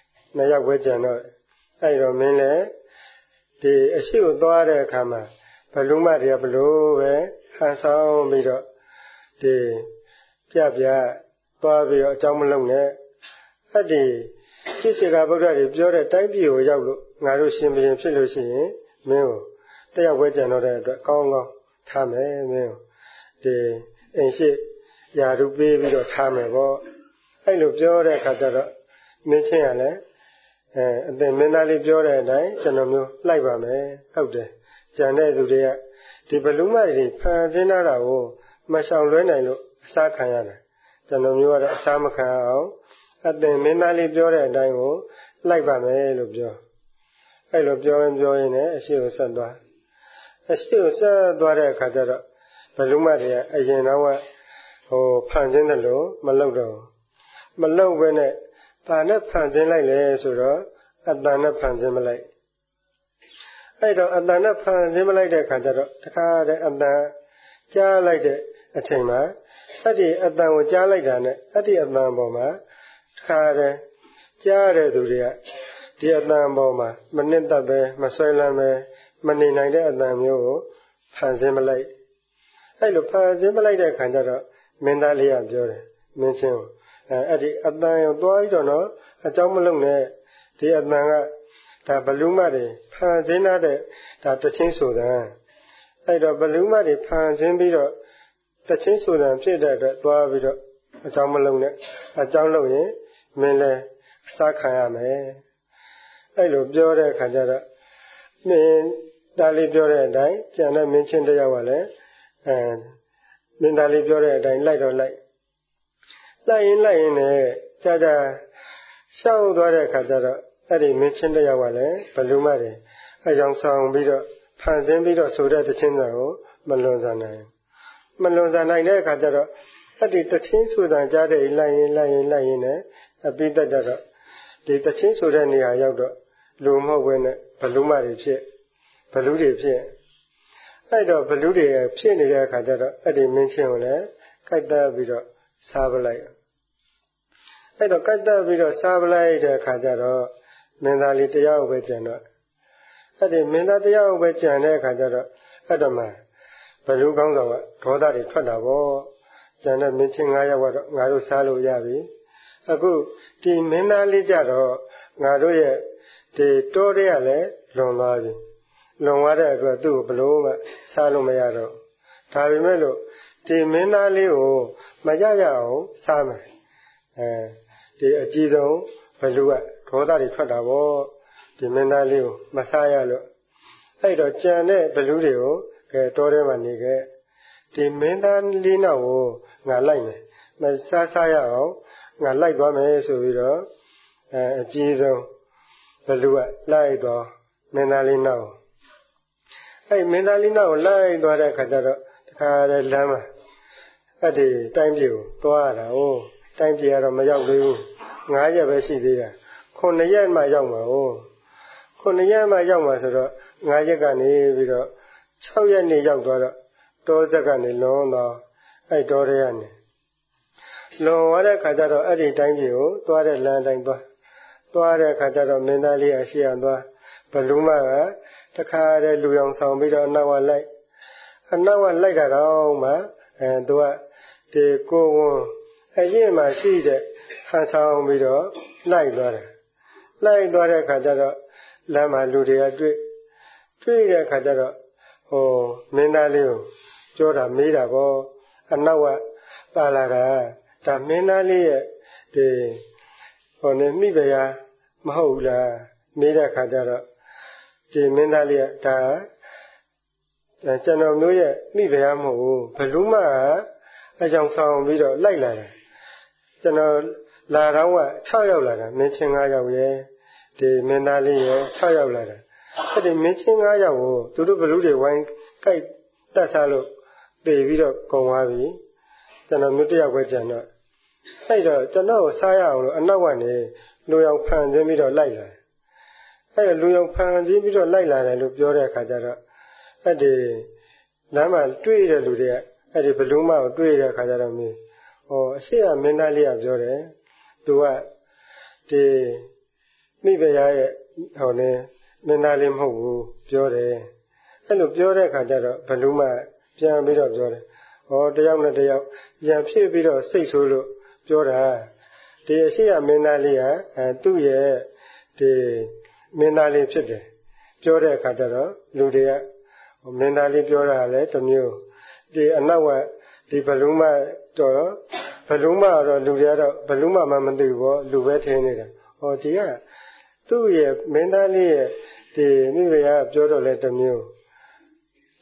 2ယောက်ဝဲကြံတော့အဲ့တော့မင်းလည်းဒီအရှိကိုသွားတဲ့အခါမှာဘလူးမတွေကဘလို့ပဲဟန်ဆောင်ပြီးတော့ဒီပြသွားပြီးတော့အကြောင်းမလုံးနဲ့အဲ့ဒီပြည့်စေကဗုဒ္ဓတွေပြောတဲ့တိုင်းပြည်ကိုရောက်လို့ငါတို့ရှင်ဘုရင်ဖြစ်လို့ရှိရင်မင်းကိုတရားဝဲကြံတော့တဲ့အတွက်ကောင်းထားမယ်မင်းကိုဒီအိမ်ရှိယာရုပေးပြီးတော့ထားမယ်ပေါ့အဲ့လိုပြောတဲ့အခါကျတော့မင်းချင်းကလည်းအသင်မင်းသားလေးပြောတဲ့အတိုင်းကျွန်တော်မျိုးလိုက်ပါမယ်ဟုတ်တယ်ကြံတဲ့သူတွေကဒီဘလူးမတွေဖန်ဆင်းလာတာကိုမရှောင်လွဲနိုင်လို့အစားခံရတယ်ကျွန်တော်မျိုးကတော့အစားမခံအောင်အသင်မင်းသားလေးပြောတဲ့အတိုင်းကိုလိုက်ပါမယ်လို့ပြောအဲ့လိုပြောရင်လည်းအရှိကိုဆက်သွားတဲ့အခါကျတော့ဘလူးမတွေကအရင်တော့ဖန်ဆင်းတယ်လို့မလုပ်တော့မလုပ်ဘဲနဲ့ဘာနဲ့ဖန်ဆင်းလိုက်လဲဆိုတော့အတန်နဲ့ဖန်ဆင်းမလိုက်အဲ့တော့အတန်နဲ့ဖန်ဆင်းမလိုက်တဲ့အခါကျတော့တခါတည်းအတန်ကြားလိုက်တဲ့အချိန်မှာအဲ့ဒီအတန်ကိုကြားလိုက်တာနဲ့အဲ့ဒီအတန်ပေါ်မှာတခါတည်းကြားတဲ့သူတွေကဒီအတန်ပေါ်မှာမနစ်သက်ပဲမဆွဲလန်းပဲမနေနိုင်တဲ့အတန်မျိုးကိုဖန်ဆင်းမလိုက်အဲ့လိုဖန်ဆင်းမလိုက်တဲ့အခါကျတော့မင်းသားလေးကပြောတယ်မင်းချင်းကိုအဲ့ဒီအတန်ကိုတွားပြီးတော့နော်အကြောင်းမလုံးနဲ့ဒီအတန်ကဒါဘလူးမတွေဖန်ဆင်းတဲ့ဒါတချင်းဆိုတာအဲ့တော့ဘလူးမတွေဖန်ဆင်းပြီးတော့တချင်းဆိုတာဖြစ်တဲ့အတွက်တွားပြီးတော့အကြောင်းမလုံးနဲ့အကြောင်းလုံးရင်မင်းလည်းစားခံရမယ်အဲ့လိုပြောတဲ့အခါကျတော့မင်းသားလေးပြောတဲ့အတိုင်းကျန်တဲ့မင်းချင်းတယောက်ကလည်းမင်းသားလေးပြောတဲ့အတိုင်းလိုက်တော့လိုက်ရင်နဲ့ကြာရှောက်သွားတဲ့အခါကျတော့အဲ့ဒီမင်းချင်းတယောက်ကလည်းဘလူးမတွေအယောင်ဆောင်ပြီးတော့ဖန်ဆင်းပြီးတော့ဆိုတဲ့တချင်းစာကိုမလွန်ဆန်နိုင်တဲ့အခါကျတော့အဲ့ဒီတချင်းဆိုတာကြားတဲ့လိုက်ရင်နဲ့အပိတတ်ကြတော့ဒီတချင်းဆိုတဲ့နေရာရောက်တော့လူမဟုတ်ဘဲနဲ့ဘလူးမတွေဖြစ်ဘလူးတွေဖြစ်အဲ့တော့ဘလူးတွေဖြစ်နေတဲ့အခါကျတော့အဲ့ဒီမင်းချင်းကိုလည်းကိုက်တက်ပြီးတော့စားပလိုက်အဲ့တော့ကိုက်တက်ပြီးတော့စားပလိုက်တဲ့အခါကျတော့မင်းသားလေးတယောက်ပဲကြံတော့အဲ့ဒီမင်းသားတယောက်ပဲကြံတဲ့အခါကျတော့အဲ့တော့မှဘလူးကောင်းဆောင်ကဒေါသတွေထွက်တာပေါ့ကြံတဲ့မင်းချင်း9ယောက်ကတော့ငါတို့စားလို့ရပြီအခုဒီမင်းသားလေးကြတော့ငါတို့ရဲ့ဒီတိုးတွေကလည်းလွန်သွားပြီလွန်သွားတဲ့အတွက်သူ့ကိုဘလို့မှစားလို့မရတော့ဒါပေမဲ့လို့ဒီမင်းသားလေးကိုမရအောင်စားမယ်ဒီအကြည့်ဆုံးဘလူးကဒေါသတွေထွက်တာပေါ့ဒီမင်းသားလေးကိုမစားရလို့အဲ့တော့ကြံတဲ့ဘလူးတွေကိုတိုးထဲမှာနေခဲ့ဒီမင်းသားလေးနောက်ကိုငါလိုက်မယ်မစားရအောင်ငါလိုက်သွားမယ်ဆိုပြီးတော့အကြည့်ဆုံးဘလူးကလိုက်တော့မင်းသားလေးနောက်အဲ့မင်းသားလေးနောက်ကိုလိုက်သွားတဲ့အခါကျတော့တခါတည်းလမ်းမှာအဲ့ဒီတိုင်းပြည်ကိုသွားရတာ哦တိုင်းပြည်ကတော့မရောက်သေးဘူး9ရက်ပဲရှိသေးတာ9ရက်မှရောက်မှာ哦9ရက်မှရောက်မှာဆိုတော့9ရက်ကနေပြီးတော့6ရက်နေရောက်သွားတော့တောဆက်ကနေလွန်တော့အဲ့တောထဲကနေလွန်သွားတဲ့ခါကျတော့အဲ့ဒီတိုင်းပြည်ကိုသွားတဲ့လမ်းတိုင်းသွားတဲ့ခါကျတော့မင်းသားလေးအရှိရသွားဘလူးမကတခါတည်းလူရောင်ဆောင်ပြီးတော့အနောက်ကလိုက်တာတော့မှသူကဒီကိုဝန်အရင်မှရှိတဲ့ဟန်ဆောင်ပြီးတော့လိုက်သွားတဲ့ခါကျတော့လမ်းမှာလူတွေကတွေ့တဲ့ခါကျတော့မင်းသားလေးကိုပြောတာမေးတာပေါ့အနောက်ကပါလာတာဒါမင်းသားလေးရဲ့ဒီမိဖုရားမဟုတ်ဘူးလားမေးတဲ့ခါကျတော့ဒီမင်းသားလေးကဒါကျွန်တော်မျိုးရဲ့မိဖုရားမဟုတ်ဘူးဘလူးမအကြောင်းဆောင်ပြီးတော့လိုက်လာတယ်ကျွန်တော်လာတော့က6ယောက်လာတာမင်းချင်း9ယောက်ရဲ့ဒီမင်းသားလေးရဲ့6ယောက်လာတာအဲ့ဒီမင်းချင်း9ယောက်ကိုသူတို့ဘလူးတွေဝိုင်းကြိုက်တက်စားလို့ပြေးပြီးတော့ကုန်သွားပြီကျွန်တော်မျိုးတယောက်ပဲကြံတော့အဲ့တော့ကျွန်တော်ကိုစားရအောင်လို့အနောက်ကနေလူရောင်ဖန်ဆင်းပြီးတော့လိုက်လာအဲ့လူရောင်ဖန်ဆင်းပြီးတော့လိုက်လာတယ်လို့ပြောတဲ့အခါကျတော့အဲ့ဒီလမ်းမှာတွေ့တဲ့လူတွေကအဲ့ဒီဘလူးမကိုတွေ့တဲ့အခါကျတော့မင်းအရှိကမင်းသားလေးကပြောတယ်သူကဒီမိဖုရားရဲ့မင်းသားလေးမဟုတ်ဘူးပြောတယ်အဲ့လိုပြောတဲ့အခါကျတော့ဘလူးမပြန်ပြီးတော့ပြောတယ်တယောက်နဲ့တယောက်ရံဖြစ်ပြီးတော့စိတ်ဆိုးလို့ပြောတာဒီအရှိကမင်းသားလေးကသူ့ရဲ့ဒီမင်းသားလေးဖြစ်တယ်ပြောတဲ့အခါကျတော့လူတွေကမင်းသားလေးပြောတာလည်းတစ်မျိုးဒီအနောက်ကဒီဘလူးမတော့လူတွေကတော့ဘလူးမမှမသိဘူးပေါ့လူပဲထင်နေတာဒီကသူ့ရဲ့မင်းသားလေးရဲ့ဒီမိဖုရားပြောတော့လဲတစ်မျိုး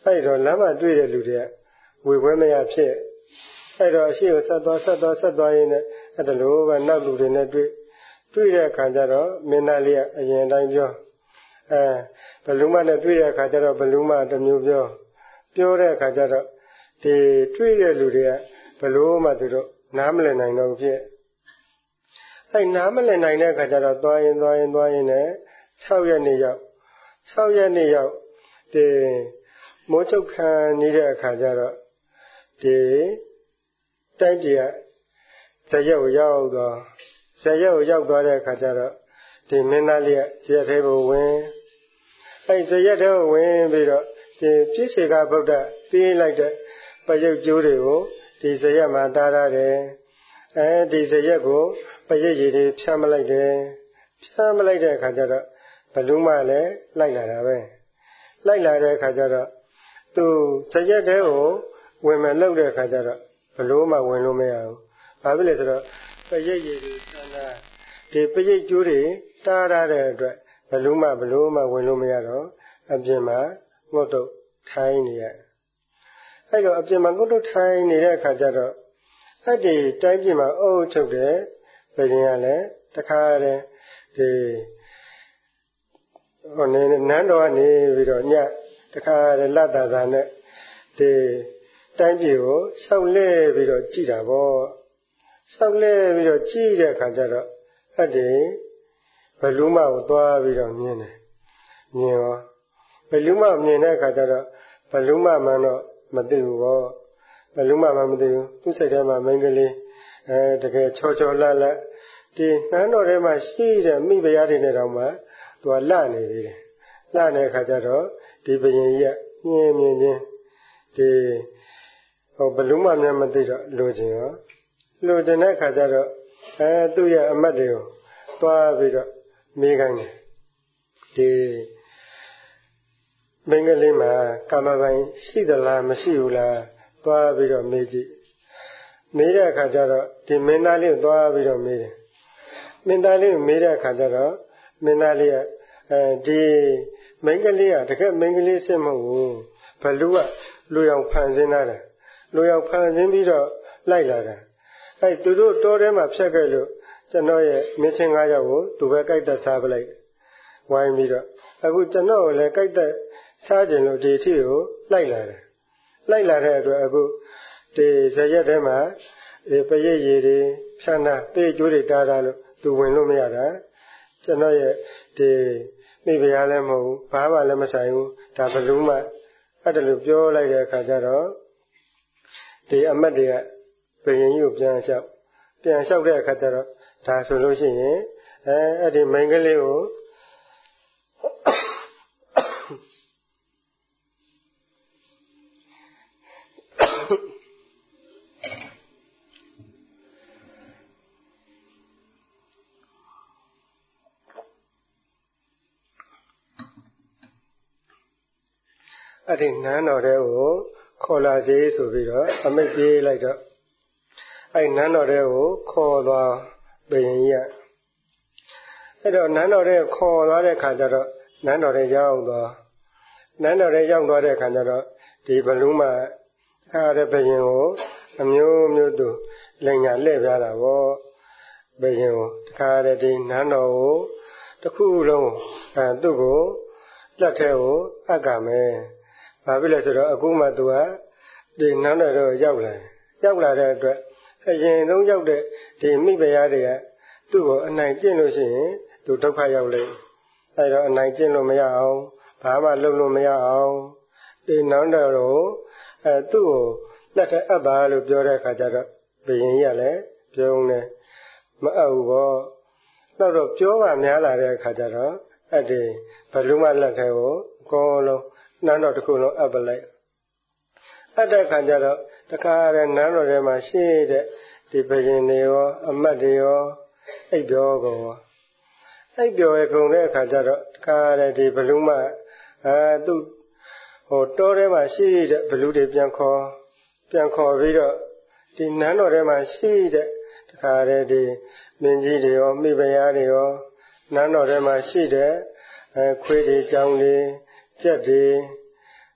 အဲ့တော့လမ်းမှာတွေ့တဲ့လူတွေကဝေခွဲမရဖြစ်အဲ့တော့အရှိကိုဆက်သွားရင်းနဲ့အဲ့ဒါလိုပဲနောက်လူတွေနဲ့တွေ့တဲ့အခါကျတော့မင်းသားလေးကအရင်တိုင်းပြောဘလူးမနဲ့တွေ့တဲ့အခါကျတော့ဘလူးမတစ်မျိုးပြောတဲ့အခါကျတော့ဒီတွေ့တဲ့လူတွေကဘလို့မှသူတို့နားမလည်နိုင်တော့ဖြစ်အဲ့နားမလည်နိုင်တဲ့အခါကျတော့သွားရင်နဲ့6ရက်နေ့ရောက်ဒီမိုးချုပ်ခံနေတဲ့အခါကျတော့ဒီတိုင်းပြည်ကဇရက်ကိုရောက်သွားတဲ့အခါကျတော့ဒီမင်းသားလေးကဇရက်ထဲကိုဝင်အဲ့ဇရက်ထဲကိုဝင်ပြီးတော့ဒီပြည့်စေကဗုဒ္ဓပေးလိုက်တဲ့ပရုပ်ကျိုးတွေကိုဒီဇရက်မှာတားရတယ်ဒီဇရက်ကိုပရိတ်ရည်တွေဖြမ်းမလိုက်တဲ့အခါကျတော့ဘလူးမလည်းလိုက်လာတာပဲလိုက်လာတဲ့အခါကျတော့သူဇရက်ထဲကိုဝင်မယ်လို့တဲ့အခါကျတော့ဘလို့မှဝင်လို့မရဘူး။ဘာဖြစ်လဲဆိုတော့ပရိတ်ရည်တွေဆန္ဒဒီပရိတ်ကျိုးတွေတားရတဲ့အတွက်ဘလို့မှဝင်လို့မရတော့အပြင်မှာငုတ်တုတ်ထိုင်းနေရ။အဲ့တော့အပြင်မှာငုတ်တုတ်ထိုင်းနေတဲ့အခါကျတော့အဲ့ဒီတိုင်းပြည်မှာအုပ်ချုပ်တဲ့ဘုရင်ကလည်းတခါတည်းဒီနန်းတော်ကနေပြီးတော့ညတခါတည်းလတ်တာနဲ့ဒီတိုင်းပြည်ကိုဆောက်လဲပြီးတော့ကြည်တာပေါ့ဆောက်လဲပြီးတော့ကြည်တဲ့အခါကျတော့အဲ့ဒီဘလူးမကိုသွားပြီးတော့မြင်ရောဘလူးမမြင်တဲ့အခါကျတော့ဘလူးမမှန်တော့မသိဘူးပေါ့ဘလူးမမှမသိဘူးသူ့စိတ်ထဲမှာမိန်းကလေးတကယ်ချောလတ်ဒီနှမ်းတော်ထဲမှာရှိတဲ့မိဖုရားတွေနဲ့တောင်မှသူကလနေသေးတယ်လနေတဲ့အခါကျတော့ဒီဘုရင်ကြီးကမြင်ချင်းဒီဘလူးမများမသိတော့လိုချင်တဲ့အခါကျတော့သူ့ရဲ့အမတ်တွေကိုသွားပြီးတော့မေးခိုင်းတယ်ဒီမင်းကလေးမှာကာမပိုင်ရှိသလားမရှိဘူးလားသွားပြီးတော့မေးကြည့်မေးတဲ့အခါကျတော့ဒီမင်းသားလေးကိုသွားပြီးတော့မေးတယ်မင်းသားလေးကိုမေးတဲ့အခါကျတော့မင်းသားလေးကဒီမင်းကလေးကတကယ်မင်းကလေးစစ်မဟုတ်ဘူးဘလူးကလူရောင်ဖန်ဆင်းလာတယ်လူရောက်ဖန်ဆင်းပြီးတော့လိုက်လာတာအဲ့သူတို့တောထဲမှာဖြတ်ခဲ့လို့ကျွန်တော်ရဲ့မင်းချင်း9ယောက်ကိုသူပဲကြိုက်သက်စားပလိုက်ဝိုင်းပြီးတော့အခုကျွန်တော်ကိုလည်းကြိုက်သက်စားခြင်းလို့ဒီအထီကိုလိုက်လာတဲ့အတွက်အခုဒီဇရက်ထဲမှာဒီပရိတ်ရည်တွေဖြန်းတာပေးကျိုးတွေတားလို့သူဝင်လို့မရတာကျွန်တော်ရဲ့ဒီမိဖုရားလည်းမဟုတ်ဘူးဘာမှလည်းမဆိုင်ဘူးဒါဘလူးမှအဲ့ဒါလို့ပြောလိုက်တဲ့အခါကျတော့ဒီအမတ်တွေကဘုရင်ကြီးကိုပြန်လျှောက်တဲ့အခါကျတော့ဒါဆိုလို့ရှိရင်အဲ့ဒီမိန်းကလေးကိုအဲ့ဒီနန်းတော်တွေကိုခေါ်လာစေဆိုပြီးတော့အမိန့်ပေးလိုက်တော့အဲ့နန်းတော်တွေကိုခေါ်သွားဘုရင်ကြီးကအဲ့တော့နန်းတော်တွေခေါ်သွားတဲ့ခါကျတော့နန်းတော်တွေရောက်သွားတဲ့ခါကျတော့ဒီဘလူးမအားတဲ့ဘုရင်ကိုအမျိုးသူလိန်ညာလှည့်ပြတာပေါ့ဘုရင်ကိုတခါတည်းဒီနန်းတော်ကိုတစ်ခုလုံးသူ့ကိုလက်ထဲကိုအပ်ကမယ်ဘာဖြစ်လဲဆိုတော့အခုမှသူကဒီနန်းတော်တော့ရောက်လာတဲ့အတွက်အရင်ဆုံးရောက်တဲ့ဒီမိဖုရားတွေကသူ့ကိုအနိုင်ကျင့်လို့ရှိရင်သူဒုက္ခရောက်လိမ့်အဲတော့အနိုင်ကျင့်လို့မရအောင်ဘာမှလုပ်လို့မရအောင်ဒီနန်းတော်ကိုသူ့ကိုလက်ထဲအပ်ပါလို့ပြောတဲ့အခါကျတော့ဘုရင်ကြီးကလည်းပြောနေမအပ်ဘူးပေါ့နောက်တော့ပြောပါများလာတဲ့အခါကျတော့အဲ့ဒီဘလူးမလက်ထဲကိုအကုန်လုံးနန်းတော်တစ်ခုလုံးအပ်ပလိုက်အဲ့တဲ့အခါကျတော့တခါတည်းနန်းတော်ထဲမှာရှိတဲ့ဒီဘုရင်တွေရောအမတ်တွေရောအိပ်ပျော်ကုန်တဲ့အခါကျတော့တခါတည်းဒီဘလူးမသူ့တောထဲမှာရှိတဲ့ဘလူးတွေပြန်ခေါ်ပြီးတော့ဒီနန်းတော်ထဲမှာရှိတဲ့တခါတည်းဒီမင်းကြီးတွေရောမိဖုရားတွေရောနန်းတော်ထဲမှာရှိတဲ့ခွေးတွေကြောင်တွေကြက်တွေ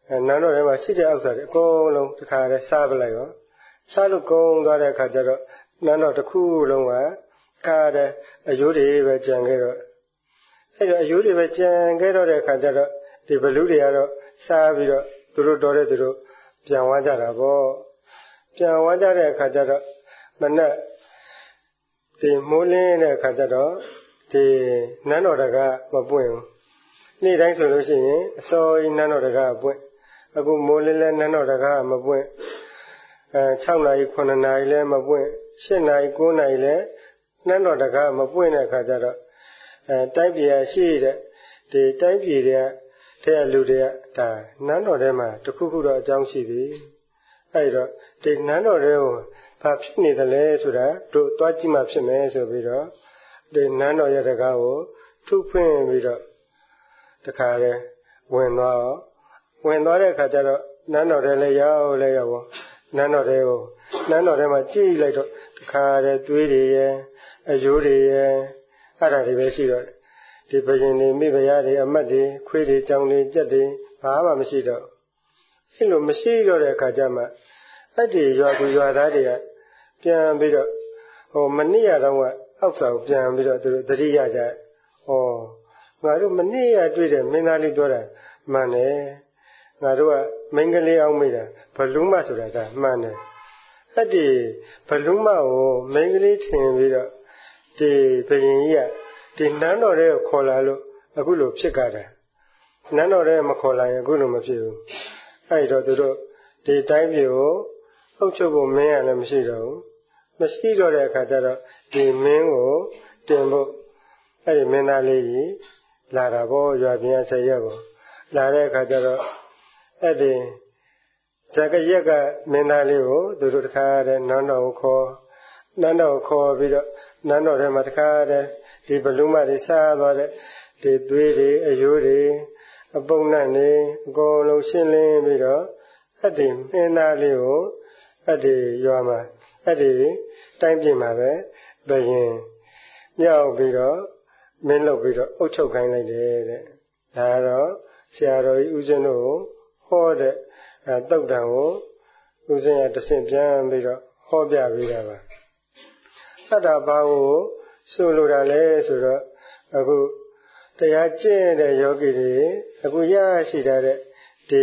နန်းတော်ထဲမှာရှိတဲ့ဥစ္စာတွေအကုန်လုံးတစ်ခါတည်းစားပလိုက်ရောစားလို့ကုန်သွားတဲ့အခါကျတော့နန်းတော်တစ်ခုလုံးကခါတဲ့အယိုးတွေပဲကြံခဲ့တော့အဲ့တော့အယိုးတွေပဲကြံခဲ့တော့တဲ့အခါကျတော့ဒီဘလူတွေကတော့စားပြီးတော့သူတို့တော်တဲ့သူတို့ပြန်သွားကြတာပေါ့ပြန်သွားကြတဲ့အခါကျတော့မနက်ဒီမိုးလင်းတဲ့အခါကျတော့ဒီနန်းတော်တကားမပွင့်ဘူးနေ့တိုင်းဆိုလို့ရှိရင်အစောကြီးနန်းတော်တကားပွင့်အခုမိုးလင်းလဲနန်းတော်တကားမပွင့်6နာရီ9နာရီလဲမပွင့်7နာရီ9နာရီလဲနန်းတော်တကားမပွင့်တဲ့အခါကျတော့တိုက်ပြည်ရရှိတဲ့ဒီတိုက်ပြည်တွေကတဲ့လူတွေကဒါနန်းတော်ထဲမှာတခုခုတော့အကြောင်းရှိပြီအဲ့တော့ဒီနန်းတော်ထဲကိုဘာဖြစ်နေသလဲဆိုတာတို့သွားကြည့်မှဖြစ်မယ်ဆိုပြီးတော့ဒီနန်းတော်ရဲ့တကားကိုထုဖွင့်ပြီးတော့တခါတည်းဝင်သွားတဲ့အခါကျတော့နန်းတော်ထဲလည်းရောက်ပေါ့နန်းတော်ထဲမှာကြည့်လိုက်တော့တခါတည်းသွေးတွေရဲ့အယိုးတွေရဲ့အဲ့ဒါတွေပဲရှိတော့ဒီဘယင်တွေမိဖုရားတွေအမတ်တွေခွေးတွေကြောင်တွေကြက်တွေဘာမှမရှိတော့အဲ့လိုမရှိတော့တဲ့အခါကျမှအဲ့ဒီရွာသူရွာသားတွေကပြန်ပြီးတော့မနစ်ရတော့ကအောက်ဆောင်ပြန်ပြီးတော့သူတို့သတိရကြငါတို့မနစ်ရတွေ့တဲ့မင်းသားလေးပြောတာမှန်တယ်ငါတို့ကမင်းကလေးအောင်မိတာဘလူးမဆိုတာကမှန်တယ်အဲ့ဒီဘလူးမကိုမင်းကလေးထင်ပြီးတော့ဒီဘယင်ကြီးကဒီနန်းတော်ထဲကိုခေါ်လာလို့အခုလိုဖြစ်ကြတာနန်းတော်ထဲမခေါ်လာရင်အခုလိုမဖြစ်ဘူးအဲ့တော့သူတို့ဒီတိုင်းပြည်ကိုအုပ်ချုပ်ဖို့မင်းရလည်းမရှိတော့ဘူးမရှိတော့တဲ့အခါကျတော့ဒီမင်းကိုတင်ဖို့အဲ့ဒီမင်းသားလေးကြီးလာတာပေါ့ရွာပြင်ဆရာကိုလာတဲ့အခါကျတော့အဲ့ဒီဇကရက်ကမင်းသားလေးကိုသူတို့တခါတည်းနန်းတော်ကိုခေါ်ပြီးတော့နန်းတော်ထဲမှာတခါတည်းဒီဘလူးမတွေစားသွားတဲ့ဒီသွေးတွေအယိုးတွေအပုံနဲ့နေအကုန်လုံးရှင်းလင်းပြီးတော့အဲ့ဒီမင်းသားလေးကိုအဲ့ဒီရွာမှာအဲ့ဒီတိုင်းပြည်မှာပဲဘယင်မြောက်ပြီးတော့မင်းလုပ်ပြီးတော့အုပ်ချုပ်ခိုင်းလိုက်တယ်တဲ့ဒါကတော့ဆရာတော်ကြီးဦးဇင်းတို့ကိုဟောတဲ့တုတ်တံကိုဦးဇင်းရတဆင့်ပြန်ပြီးတော့ဟောပြပေးတာပါအဲ့ဒါဘာကိုဆိုလိုတာလဲဆိုတော့အခုတရားကျင့်တဲ့ယောဂီတွေအခုရရှိတဲ့ဒီ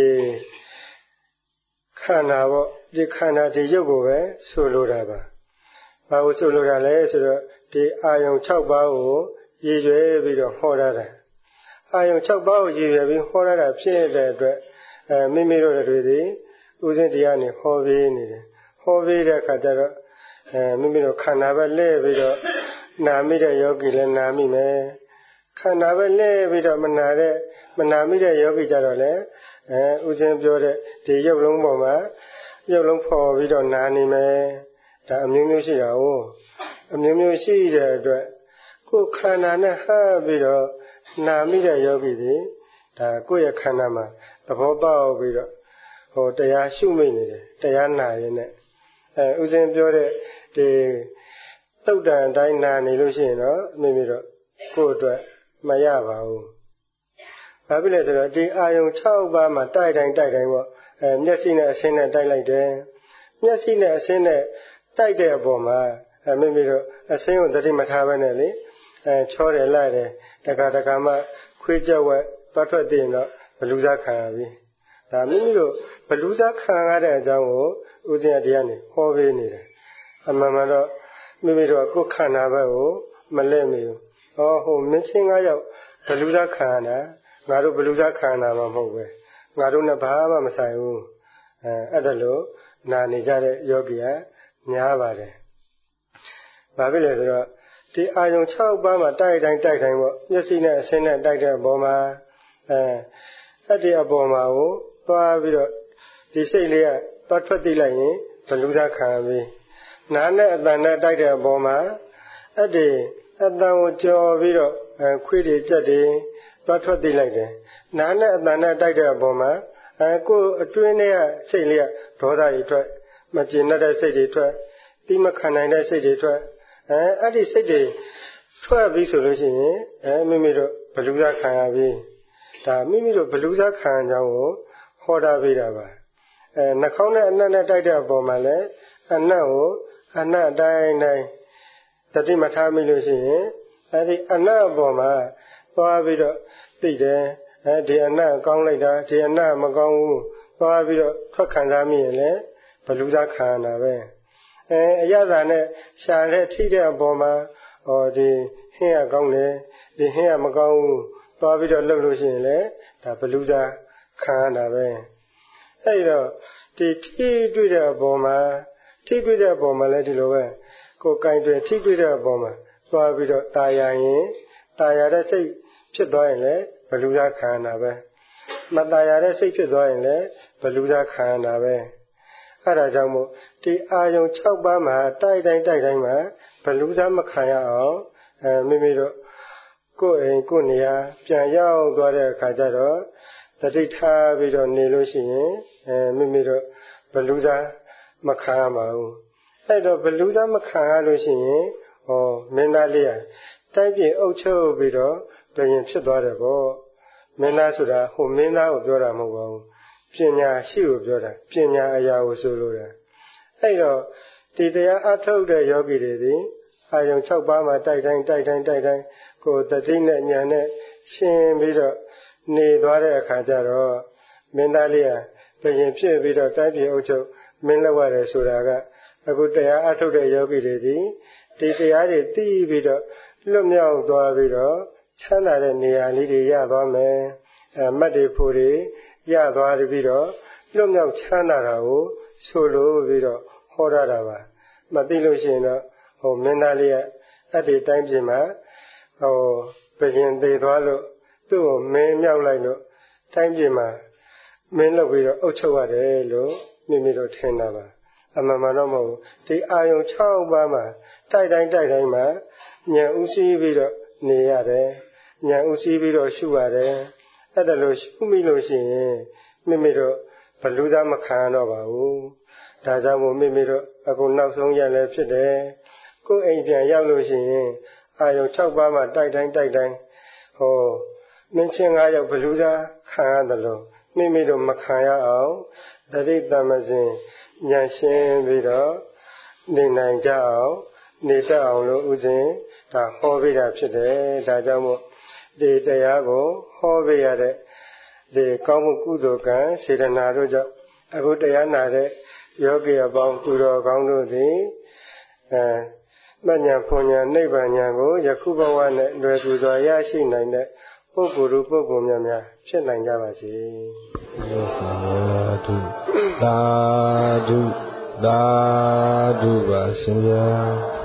ခန္ဓာပေါ့ဒီခန္ဓာဒီရုပ်ကိုပဲဆိုလိုတာပါဘာကိုဆိုလိုတာလဲဆိုတော့ဒီအာယုံ6ပါးကိုရည်ရွယ်ပြီးတော့ဟောတာအာယုံ6ပါးကိုရည်ရွယ်ပြီးဟောတာဖြစ်တဲ့အတွက်မိမိတို့တွေဒီဥစဉ်တရားနဲ့ဟောပေးနေတယ်ဟောပေးတဲ့အခါကျတော့မိမိတို့ခန္ဓာပဲလဲပြီးတော့နာမိတဲ့ယောဂီလည်းနာမိမယ်ခန္ဓာပဲလဲပြီးတော့မနာမိတဲ့ယောဂီကြတော့လေဥစဉ်ပြောတဲ့ဒီရုပ်လုံးပေါ်မှာရုပ်လုံးဖော်ပြီးတော့နာနေမယ်ဒါအမျိုးမျိုးရှိတာ哦အမျိုးမျိုးရှိတဲ့အတွက်ကိုယ်ခန္ဓာနဲ့ဟပ်ပြီးတော့နာမိတဲ့ယောဂီတွေဒါကိုယ့်ရဲ့ခန္ဓာမှာသဘောပေါက်ပြီးတော့တရားရှုမိနေတယ်တရားနာရင်နဲ့ဥစဉ်ပြောတဲ့ဒီတုတ်တန်တိုင်းနာနေလို့ရှိရင်တော့မိမိတို့ကိုယ့်အတွက်မရပါဘူးဘာဖြစ်လဲဆိုတော့ဒီအာယုံ6ပါးမှာတိုက်တိုင်းပေါ့မျက်စိနဲ့အဆင်းနဲ့တိုက်လိုက်တယ်မျက်စိနဲ့အဆင်းနဲ့တိုက်တဲ့အပေါ်မှာမိမိတို့အဆင်းကိုသတိမထားဘဲနဲ့လေချောတယ်လိုက်တယ်တခါမှခွေးကြောက်ဝက်သွားထွက်သိရင်တော့ဘလူးစားခံရပြီဒါမိမိတို့ဘလူးစားခံရတဲ့အကြောင်းကိုဥစဉ်တရားနဲ့ဟောပေးနေတယ်အမှန်တော့မိမိတို့ကကိုယ်ခန္ဓာဘက်ကိုမလဲ့မိဘူးမင်းချင်း9ယောက်ဘလူးစားခံရတာငါတို့ဘလူးစားခံရတာမှမဟုတ်ပဲငါတို့နဲ့ဘာမှမဆိုင်ဘူးအဲ့ဒါလို့နာနေကြတဲ့ယောဂီကများပါတယ်ဘာဖြစ်လဲဆိုတော့ဒီအာယုံ6ပါးမှာတိုက်တိုင်းပေါ့မျက်စိနဲ့အဆင်းနဲ့တိုက်တဲ့အပေါ်မှာစက်တည်းအပေါ်မှာကိုသွားပြီးတော့ဒီစိတ်လေးကသွားထွက်သိလိုက်ရင်ဘလူးစားခံပြီးနားနဲ့အတန်နဲ့တိုက်တဲ့အပေါ်မှာအဲ့ဒီအတန်ကိုကြော်ပြီးတော့ခွေးတွေကြက်တွေသွားထွက်သိလိုက်တယ်နားနဲ့အတန်နဲ့တိုက်တဲ့အပေါ်မှာကိုယ်အတွင်းထဲကစိတ်လေးကဒေါသတွေထွက်မကျေနပ်တဲ့စိတ်တွေထွက်တိမခံနိုင်တဲ့စိတ်တွေထွက်အဲ့ဒီစိတ်တွေထွက်ပြီးဆိုလို့ရှိရင်မိမိတို့ဘလူးစားခံရပြီဒါမိမိတို့ဘလူးစားခံကြောင်းကိုဟဟောတာပေးတာပါနှာခေါင်းနဲ့အနံ့နဲ့တိုက်တဲ့အပေါ်မှာလည်းအနံ့ကိုအနံ့တိုင်းတတိမထားမိလို့ရှိရင်အဲဒီအနံ့အပေါ်မှာသွားပြီးတော့သိတယ်ဒီအနံ့ကောင်းလိုက်တာဒီအနံ့မကောင်းဘူးသွားပြီးတော့ထွက်ခံစားမိရင်လည်းဘလူသားခံရတာပဲအရသာနဲ့ရှာတဲ့ထိတဲ့အပေါ်မှာဒီဟင်းရကောင်းတယ်ဒီဟင်းရမကောင်းဘူးသွားပြီးတော့လှုပ်လို့ရှိရင်လည်းဒါဘလူသားခံရတာပဲအဲဒီတော့ဒီထိတွေ့တဲ့အပေါ်မှာလည်းဒီလိုပဲကိုယ်ကင်တွေထိတွေ့တဲ့အပေါ်မှာသွားပြီးတော့ตายရင်ตายရတဲ့စိတ်ဖြစ်သွားရင်လည်းဘလူသားခံရတာပဲမตายရတဲ့စိတ်ဖြစ်သွားရင်လည်းဘလူသားခံရတာပဲအဲ့ဒါကြောင့်မို့ဒီအာယုံ6ပါးမှာတိုက်တိုင်းမှာဘလူသားမခံရအောင်မိမိတို့ကိုယ်အိမ်ကိုယ်နေရာပြန်ရောက်သွားတဲ့အခါကျတော့တတိထားပြီးတော့နေလို့ရှိရင်မိမိတို့ဘလူသားမခံရပါဘူးအဲ့တော့ဘလူသားမခံရလို့ရှိရင်မင်းသားလေးတိုက်ပြေအုပ်ချုပ်ပြီးတော့ဘယင်ဖြစ်သွားတယ်ပေါ့မင်းသားဆိုတာဟိုမင်းသားကိုပြောတာမဟုတ်ပါဘူးပညာရှိကိုပြောတာပညာအရာကိုဆိုလိုတာအဲ့တော့ဒီတရားအထုတ်တဲ့ယောဂီတွေဒီအာယုံ6ပါးမှာတိုက်တိုင်းကိုယ်တတိနဲ့ဉာဏ်နဲ့ရှင်းပြီးတော့နေသွားတဲ့အခါကျတော့မင်းသားလေးဘယင်ဖြစ်ပြီးတော့တိုက်ပြေအုပ်ချုပ်မင်းလောက်ရတယ်ဆိုတာကအခုတရားအထုတ်တဲ့ယောဂီတွေဒီတရားတွေသိပြီးတော့လွတ်မြောက်သွားပြီးတော့ချမ်းသာတဲ့နေရာလေးတွေရသွားမယ်မတ်တွေဖို့တွေရသွားပြီးတော့လွတ်မြောက်ချမ်းသာတာကိုဆိုလိုပြီးတော့ဟောတာပါမသိလို့ရှိရင်တော့မင်းသားလေးအဲ့ဒီတိုင်းပြင်မှာဘယင်သေးသွားလို့သူ့ကိုမင်းမြောက်လိုက်လို့တိုင်းပြင်မှာမင်းလုပ်ပြီးတော့အုပ်ချုပ်ရတယ်လို့မိမိတို့ထင်တာပါအမှန်မှန်တော့မဟုတ်ဘူးဒီအာယုံ6ပါးမှာတိုက်တိုင်းမှာဉာဏ်ဥသိပြီးတော့နေရတယ်ဉာဏ်ဥသိပြီးတော့ရှုရတယ်အဲ့ဒါလို့ရှုမိလို့ရှိရင်မိမိတို့ဘလူသားမခံရတော့ပါဘူးဒါကြောင့်မို့မိမိတို့အခုနောက်ဆုံးရလည်းဖြစ်တယ်ကိုယ်အိမ်ပြန်ရောက်လို့ရှိရင်အာယုံ6ပါးမှာတိုက်တိုင်းမင်းချင်း9ယောက်ဘလူသားခံရတယ်လို့မိမိတို့မခံရအောင်တတိတမစဉ်ဉာဏ်ရှင်းပြီးတော့နေနိုင်ကြအောင်နေတတ်အောင်လို့ဥစဉ်ဒါဟောပေးတာဖြစ်တယ်ဒါကြောင့်မို့ဒီတရားကိုဟောပေးရတဲ့ဒီကောင်းမှုကုသိုလ်ကံစေတနာတို့ကြောင့်အခုတရားနာတဲ့ယောဂီအပေါင်းသူတော်ကောင်းတို့သည်မဉ္ဇဉ်ဖွဉ္ဇဉ်နိဗ္ဗာန်ဉာဏ်ကိုယခုဘဝနဲ့လွယ်ကူစွာရရှိနိုင်တဲ့ပုဂ္ဂိုလ်ပုဂ္ဂိုလ်များဖြစ်နိုင်ကြပါစေသာဓုပါရှင်ဗျာ